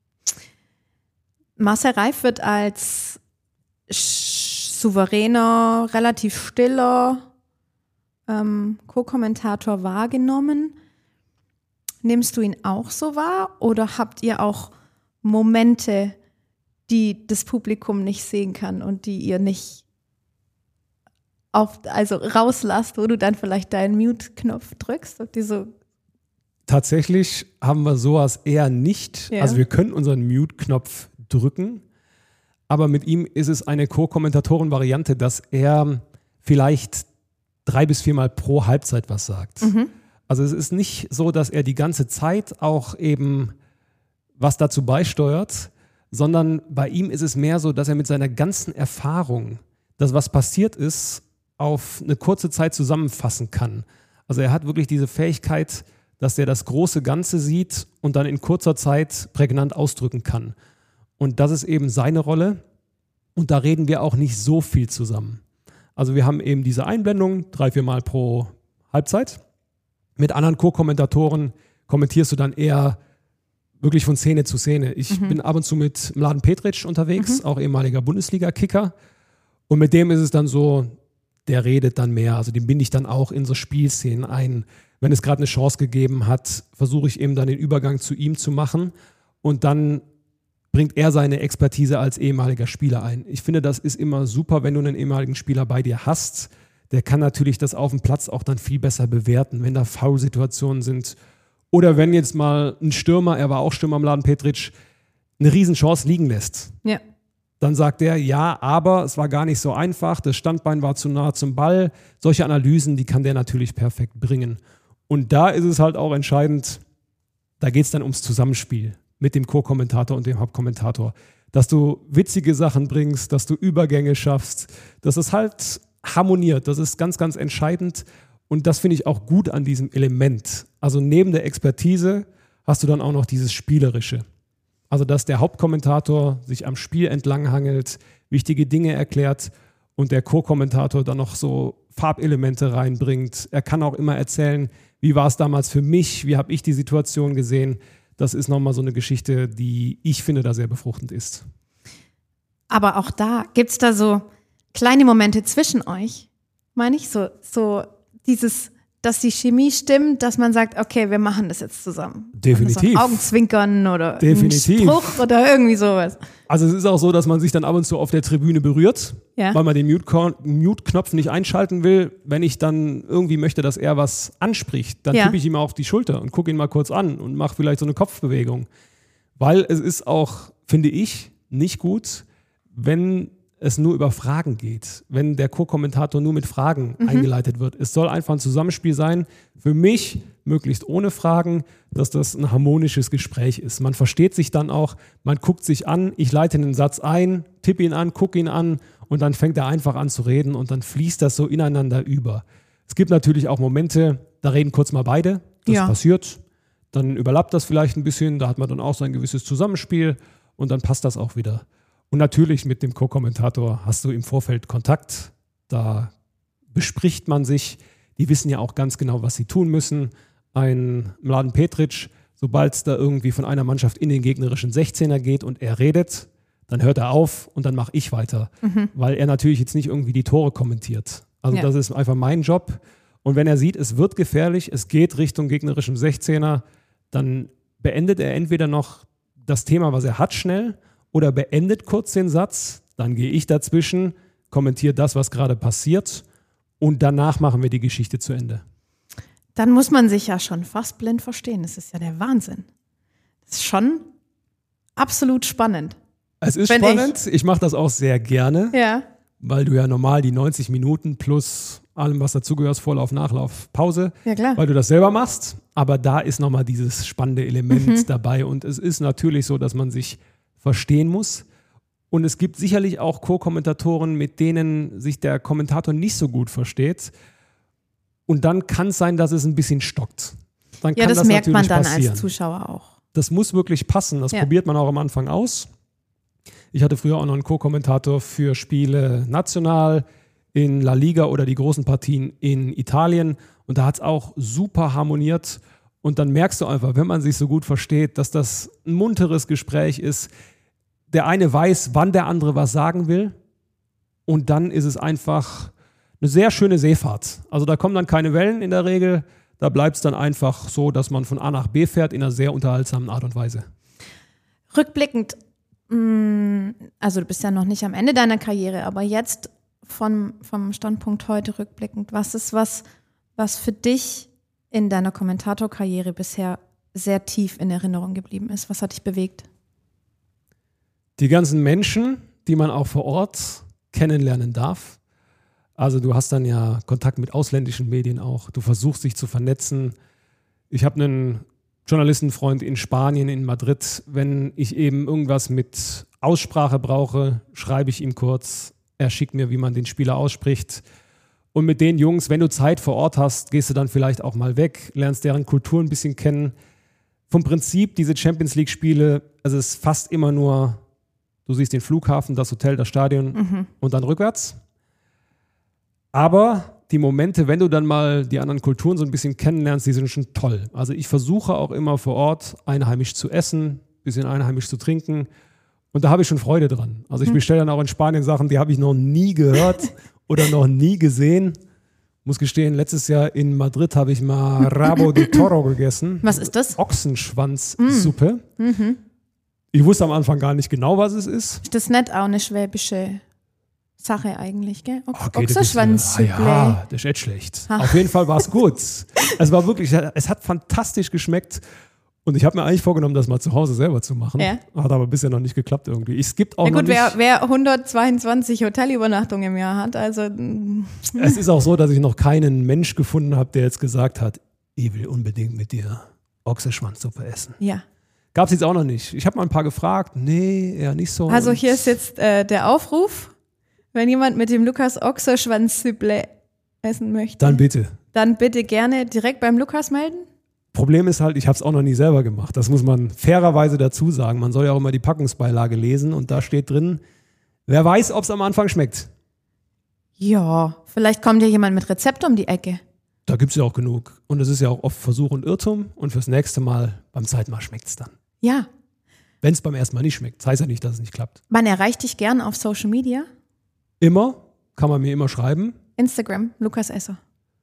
Marcel Reif wird als souveräner, relativ stiller Co-Kommentator wahrgenommen. Nimmst du ihn auch so wahr oder habt ihr auch Momente, die das Publikum nicht sehen kann und die ihr nicht rauslasst, wo du dann vielleicht deinen Mute-Knopf drückst? Und die so Tatsächlich haben wir sowas eher nicht. Ja. Also wir können unseren Mute-Knopf drücken, aber mit ihm ist es eine Co-Kommentatoren-Variante, dass er vielleicht 3 bis 4 Mal pro Halbzeit was sagt. Mhm. Also es ist nicht so, dass er die ganze Zeit auch eben was dazu beisteuert, sondern bei ihm ist es mehr so, dass er mit seiner ganzen Erfahrung, das was passiert ist, auf eine kurze Zeit zusammenfassen kann. Also er hat wirklich diese Fähigkeit, dass er das große Ganze sieht und dann in kurzer Zeit prägnant ausdrücken kann. Und das ist eben seine Rolle und da reden wir auch nicht so viel zusammen. Also wir haben eben diese Einblendung 3, 4 Mal pro Halbzeit. Mit anderen Co-Kommentatoren kommentierst du dann eher wirklich von Szene zu Szene. Ich bin ab und zu mit Mladen Petric unterwegs, auch ehemaliger Bundesliga-Kicker. Und mit dem ist es dann so, der redet dann mehr. Also den binde ich dann auch in so Spielszenen ein. Wenn es gerade eine Chance gegeben hat, versuche ich eben dann den Übergang zu ihm zu machen. Und dann bringt er seine Expertise als ehemaliger Spieler ein. Ich finde, das ist immer super, wenn du einen ehemaligen Spieler bei dir hast. Der kann natürlich das auf dem Platz auch dann viel besser bewerten, wenn da Foul-Situationen sind. Oder wenn jetzt mal ein Stürmer, er war auch Stürmer am Mladen Petric, eine Riesenchance liegen lässt. Ja. Dann sagt er, ja, aber es war gar nicht so einfach, das Standbein war zu nah zum Ball. Solche Analysen, die kann der natürlich perfekt bringen. Und da ist es halt auch entscheidend, da geht es dann ums Zusammenspiel mit dem Co-Kommentator und dem Hauptkommentator. Dass du witzige Sachen bringst, dass du Übergänge schaffst, dass es halt harmoniert. Das ist ganz, ganz entscheidend und das finde ich auch gut an diesem Element. Also neben der Expertise hast du dann auch noch dieses Spielerische. Also dass der Hauptkommentator sich am Spiel entlanghangelt, wichtige Dinge erklärt und der Co-Kommentator dann noch so Farbelemente reinbringt. Er kann auch immer erzählen, wie war es damals für mich, wie habe ich die Situation gesehen. Das ist nochmal so eine Geschichte, die ich finde, da sehr befruchtend ist. Aber auch da, gibt es da so kleine Momente zwischen euch? Meine ich, so dieses dass die Chemie stimmt, dass man sagt, okay, wir machen das jetzt zusammen. Definitiv. So ein Augenzwinkern oder Definitiv. ein Spruch oder irgendwie sowas. Also es ist auch so, dass man sich dann ab und zu auf der Tribüne berührt, Ja. weil man den Mute-Knopf nicht einschalten will. Wenn ich dann irgendwie möchte, dass er was anspricht, dann Ja. tippe ich ihm auf die Schulter und gucke ihn mal kurz an und mache vielleicht so eine Kopfbewegung. Weil es ist auch, finde ich, nicht gut, wenn es nur über Fragen geht, wenn der Co-Kommentator nur mit Fragen eingeleitet wird. Es soll einfach ein Zusammenspiel sein, für mich möglichst ohne Fragen, dass das ein harmonisches Gespräch ist. Man versteht sich dann auch, man guckt sich an, ich leite einen Satz ein, tippe ihn an, gucke ihn an und dann fängt er einfach an zu reden und dann fließt das so ineinander über. Es gibt natürlich auch Momente, da reden kurz mal beide, das Ja. passiert, dann überlappt das vielleicht ein bisschen, da hat man dann auch so ein gewisses Zusammenspiel und dann passt das auch wieder. Und natürlich mit dem Co-Kommentator hast du im Vorfeld Kontakt, da bespricht man sich, die wissen ja auch ganz genau, was sie tun müssen. Ein Mladen Petric, sobald es da irgendwie von einer Mannschaft in den gegnerischen 16er geht und er redet, dann hört er auf und dann mache ich weiter, weil er natürlich jetzt nicht irgendwie die Tore kommentiert. Also Ja. das ist einfach mein Job. Und wenn er sieht, es wird gefährlich, es geht Richtung gegnerischem 16er, dann beendet er entweder noch das Thema, was er hat, schnell oder beendet kurz den Satz, dann gehe ich dazwischen, kommentiere das, was gerade passiert und danach machen wir die Geschichte zu Ende. Dann muss man sich ja schon fast blind verstehen. Das ist ja der Wahnsinn. Das ist schon absolut spannend. Es ist Wenn spannend, ich mache das auch sehr gerne, Ja. weil du ja normal die 90 Minuten plus allem, was dazugehört, Vorlauf, Nachlauf, Pause, Ja, klar. weil du das selber machst, aber da ist nochmal dieses spannende Element dabei und es ist natürlich so, dass man sich verstehen muss. Und es gibt sicherlich auch Co-Kommentatoren, mit denen sich der Kommentator nicht so gut versteht. Und dann kann es sein, dass es ein bisschen stockt. Dann Ja, kann das merkt man natürlich dann passieren. als Zuschauer auch. Das muss wirklich passen. Das Ja. probiert man auch am Anfang aus. Ich hatte früher auch noch einen Co-Kommentator für Spiele national in La Liga oder die großen Partien in Italien. Und da hat es auch super harmoniert. Und dann merkst du einfach, wenn man sich so gut versteht, dass das ein munteres Gespräch ist. Der eine weiß, wann der andere was sagen will. Und dann ist es einfach eine sehr schöne Seefahrt. Also da kommen dann keine Wellen in der Regel. Da bleibt es dann einfach so, dass man von A nach B fährt in einer sehr unterhaltsamen Art und Weise. Rückblickend, also du bist ja noch nicht am Ende deiner Karriere, aber jetzt vom Standpunkt heute rückblickend, was ist was für dich in deiner Kommentatorkarriere bisher sehr tief in Erinnerung geblieben ist? Was hat dich bewegt? Die ganzen Menschen, die man auch vor Ort kennenlernen darf. Also du hast dann ja Kontakt mit ausländischen Medien auch. Du versuchst dich zu vernetzen. Ich habe einen Journalistenfreund in Spanien, in Madrid. Wenn ich eben irgendwas mit Aussprache brauche, schreibe ich ihm kurz. Er schickt mir, wie man den Spieler ausspricht. Und mit den Jungs, wenn du Zeit vor Ort hast, gehst du dann vielleicht auch mal weg, lernst deren Kultur ein bisschen kennen. Vom Prinzip, diese Champions-League-Spiele, also es ist fast immer nur, du siehst den Flughafen, das Hotel, das Stadion und dann rückwärts. Aber die Momente, wenn du dann mal die anderen Kulturen so ein bisschen kennenlernst, die sind schon toll. Also ich versuche auch immer vor Ort einheimisch zu essen, ein bisschen einheimisch zu trinken. Und da habe ich schon Freude dran. Also ich bestelle dann auch in Spanien Sachen, die habe ich noch nie gehört oder noch nie gesehen. Muss gestehen, letztes Jahr in Madrid habe ich mal Rabo de Toro gegessen. Was ist das? Ochsenschwanzsuppe. Ich wusste am Anfang gar nicht genau, was es ist. Ist das nicht auch eine schwäbische Sache eigentlich, gell? Okay, Ochsenschwanzsuppe. ja, das ist echt schlecht. Ach. Auf jeden Fall war es gut. Es war wirklich, es hat fantastisch geschmeckt. Und ich habe mir eigentlich vorgenommen, das mal zu Hause selber zu machen. Ja. Hat aber bisher noch nicht geklappt irgendwie. Es gibt auch Ja gut, noch nicht, wer 122 Hotelübernachtungen im Jahr hat, also es ist auch so, dass ich noch keinen Mensch gefunden habe, der jetzt gesagt hat, ich will unbedingt mit dir Ochsenschwanzsuppe essen. ja. Gab es jetzt auch noch nicht. Ich habe mal ein paar gefragt. Nee, eher nicht so. Also Und hier ist jetzt der Aufruf, wenn jemand mit dem Lukas Ochsenschwanzsuppe essen möchte, dann bitte. dann bitte gerne direkt beim Lukas melden. Problem ist halt, ich habe es auch noch nie selber gemacht. Das muss man fairerweise dazu sagen. Man soll ja auch immer die Packungsbeilage lesen und da steht drin, wer weiß, ob es am Anfang schmeckt. Ja, vielleicht kommt ja jemand mit Rezept um die Ecke. Da gibt es ja auch genug. Und es ist ja auch oft Versuch und Irrtum. Und fürs nächste Mal, beim zweiten Mal schmeckt es dann. Ja, Wenn es beim ersten Mal nicht schmeckt. Das heißt ja nicht, dass es nicht klappt. man erreicht dich gern auf Social Media. Immer, kann man mir immer schreiben. Instagram, Lukas Esser.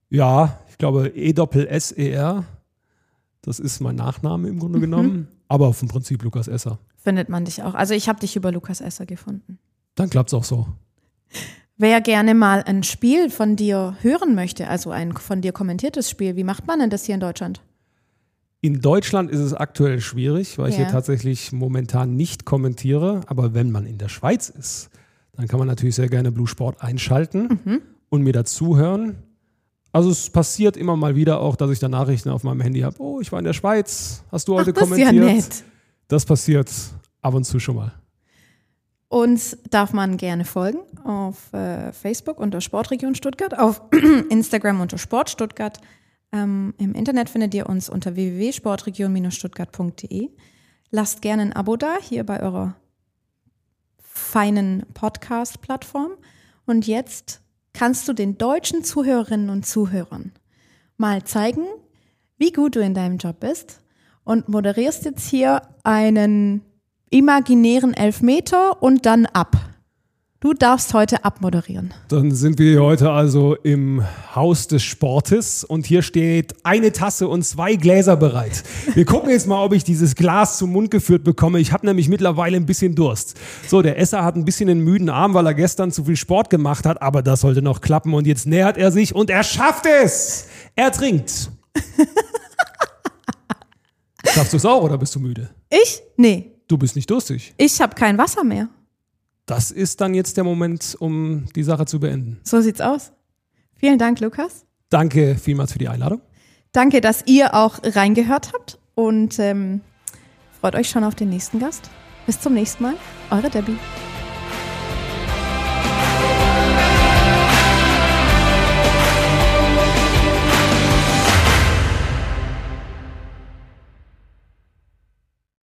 Ja, ich glaube E-Doppel-S-E-R. Das ist mein Nachname im Grunde genommen. Aber vom Prinzip Lukas Esser. Findet man dich auch. Also ich habe dich über Lukas Esser gefunden. Dann klappt es auch so. Wer gerne mal ein Spiel von dir hören möchte, also ein von dir kommentiertes Spiel, wie macht man denn das hier in Deutschland? In Deutschland ist es aktuell schwierig, weil ich Ja. hier tatsächlich momentan nicht kommentiere. Aber wenn man in der Schweiz ist, dann kann man natürlich sehr gerne Blue Sport einschalten und mir dazuhören. Also es passiert immer mal wieder auch, dass ich da Nachrichten auf meinem Handy habe. Oh, ich war in der Schweiz. Hast du heute das ist ja kommentiert? nett. Das passiert ab und zu schon mal. Uns darf man gerne folgen auf Facebook unter Sportregion Stuttgart, auf Instagram unter Sport Stuttgart. Im Internet findet ihr uns unter www.sportregion-stuttgart.de. Lasst gerne ein Abo da, hier bei eurer feinen Podcast-Plattform. Und jetzt kannst du den deutschen Zuhörerinnen und Zuhörern mal zeigen, wie gut du in deinem Job bist und moderierst jetzt hier einen imaginären Elfmeter und dann ab. Du darfst heute abmoderieren. Dann sind wir hier heute also im Haus des Sportes und hier steht eine Tasse und 2 Gläser bereit. Wir gucken jetzt mal, ob ich dieses Glas zum Mund geführt bekomme. Ich habe nämlich mittlerweile ein bisschen Durst. So, der Esser hat ein bisschen einen müden Arm, weil er gestern zu viel Sport gemacht hat, aber das sollte noch klappen und jetzt nähert er sich und er schafft es! Er trinkt. Schaffst du es auch oder bist du müde? Ich? Nee, Du bist nicht durstig. ich habe kein Wasser mehr. Das ist dann jetzt der Moment, um die Sache zu beenden. So sieht's aus. Vielen Dank, Lukas. Danke vielmals für die Einladung. Danke, dass ihr auch reingehört habt und freut euch schon auf den nächsten Gast. Bis zum nächsten Mal. Eure Debbie.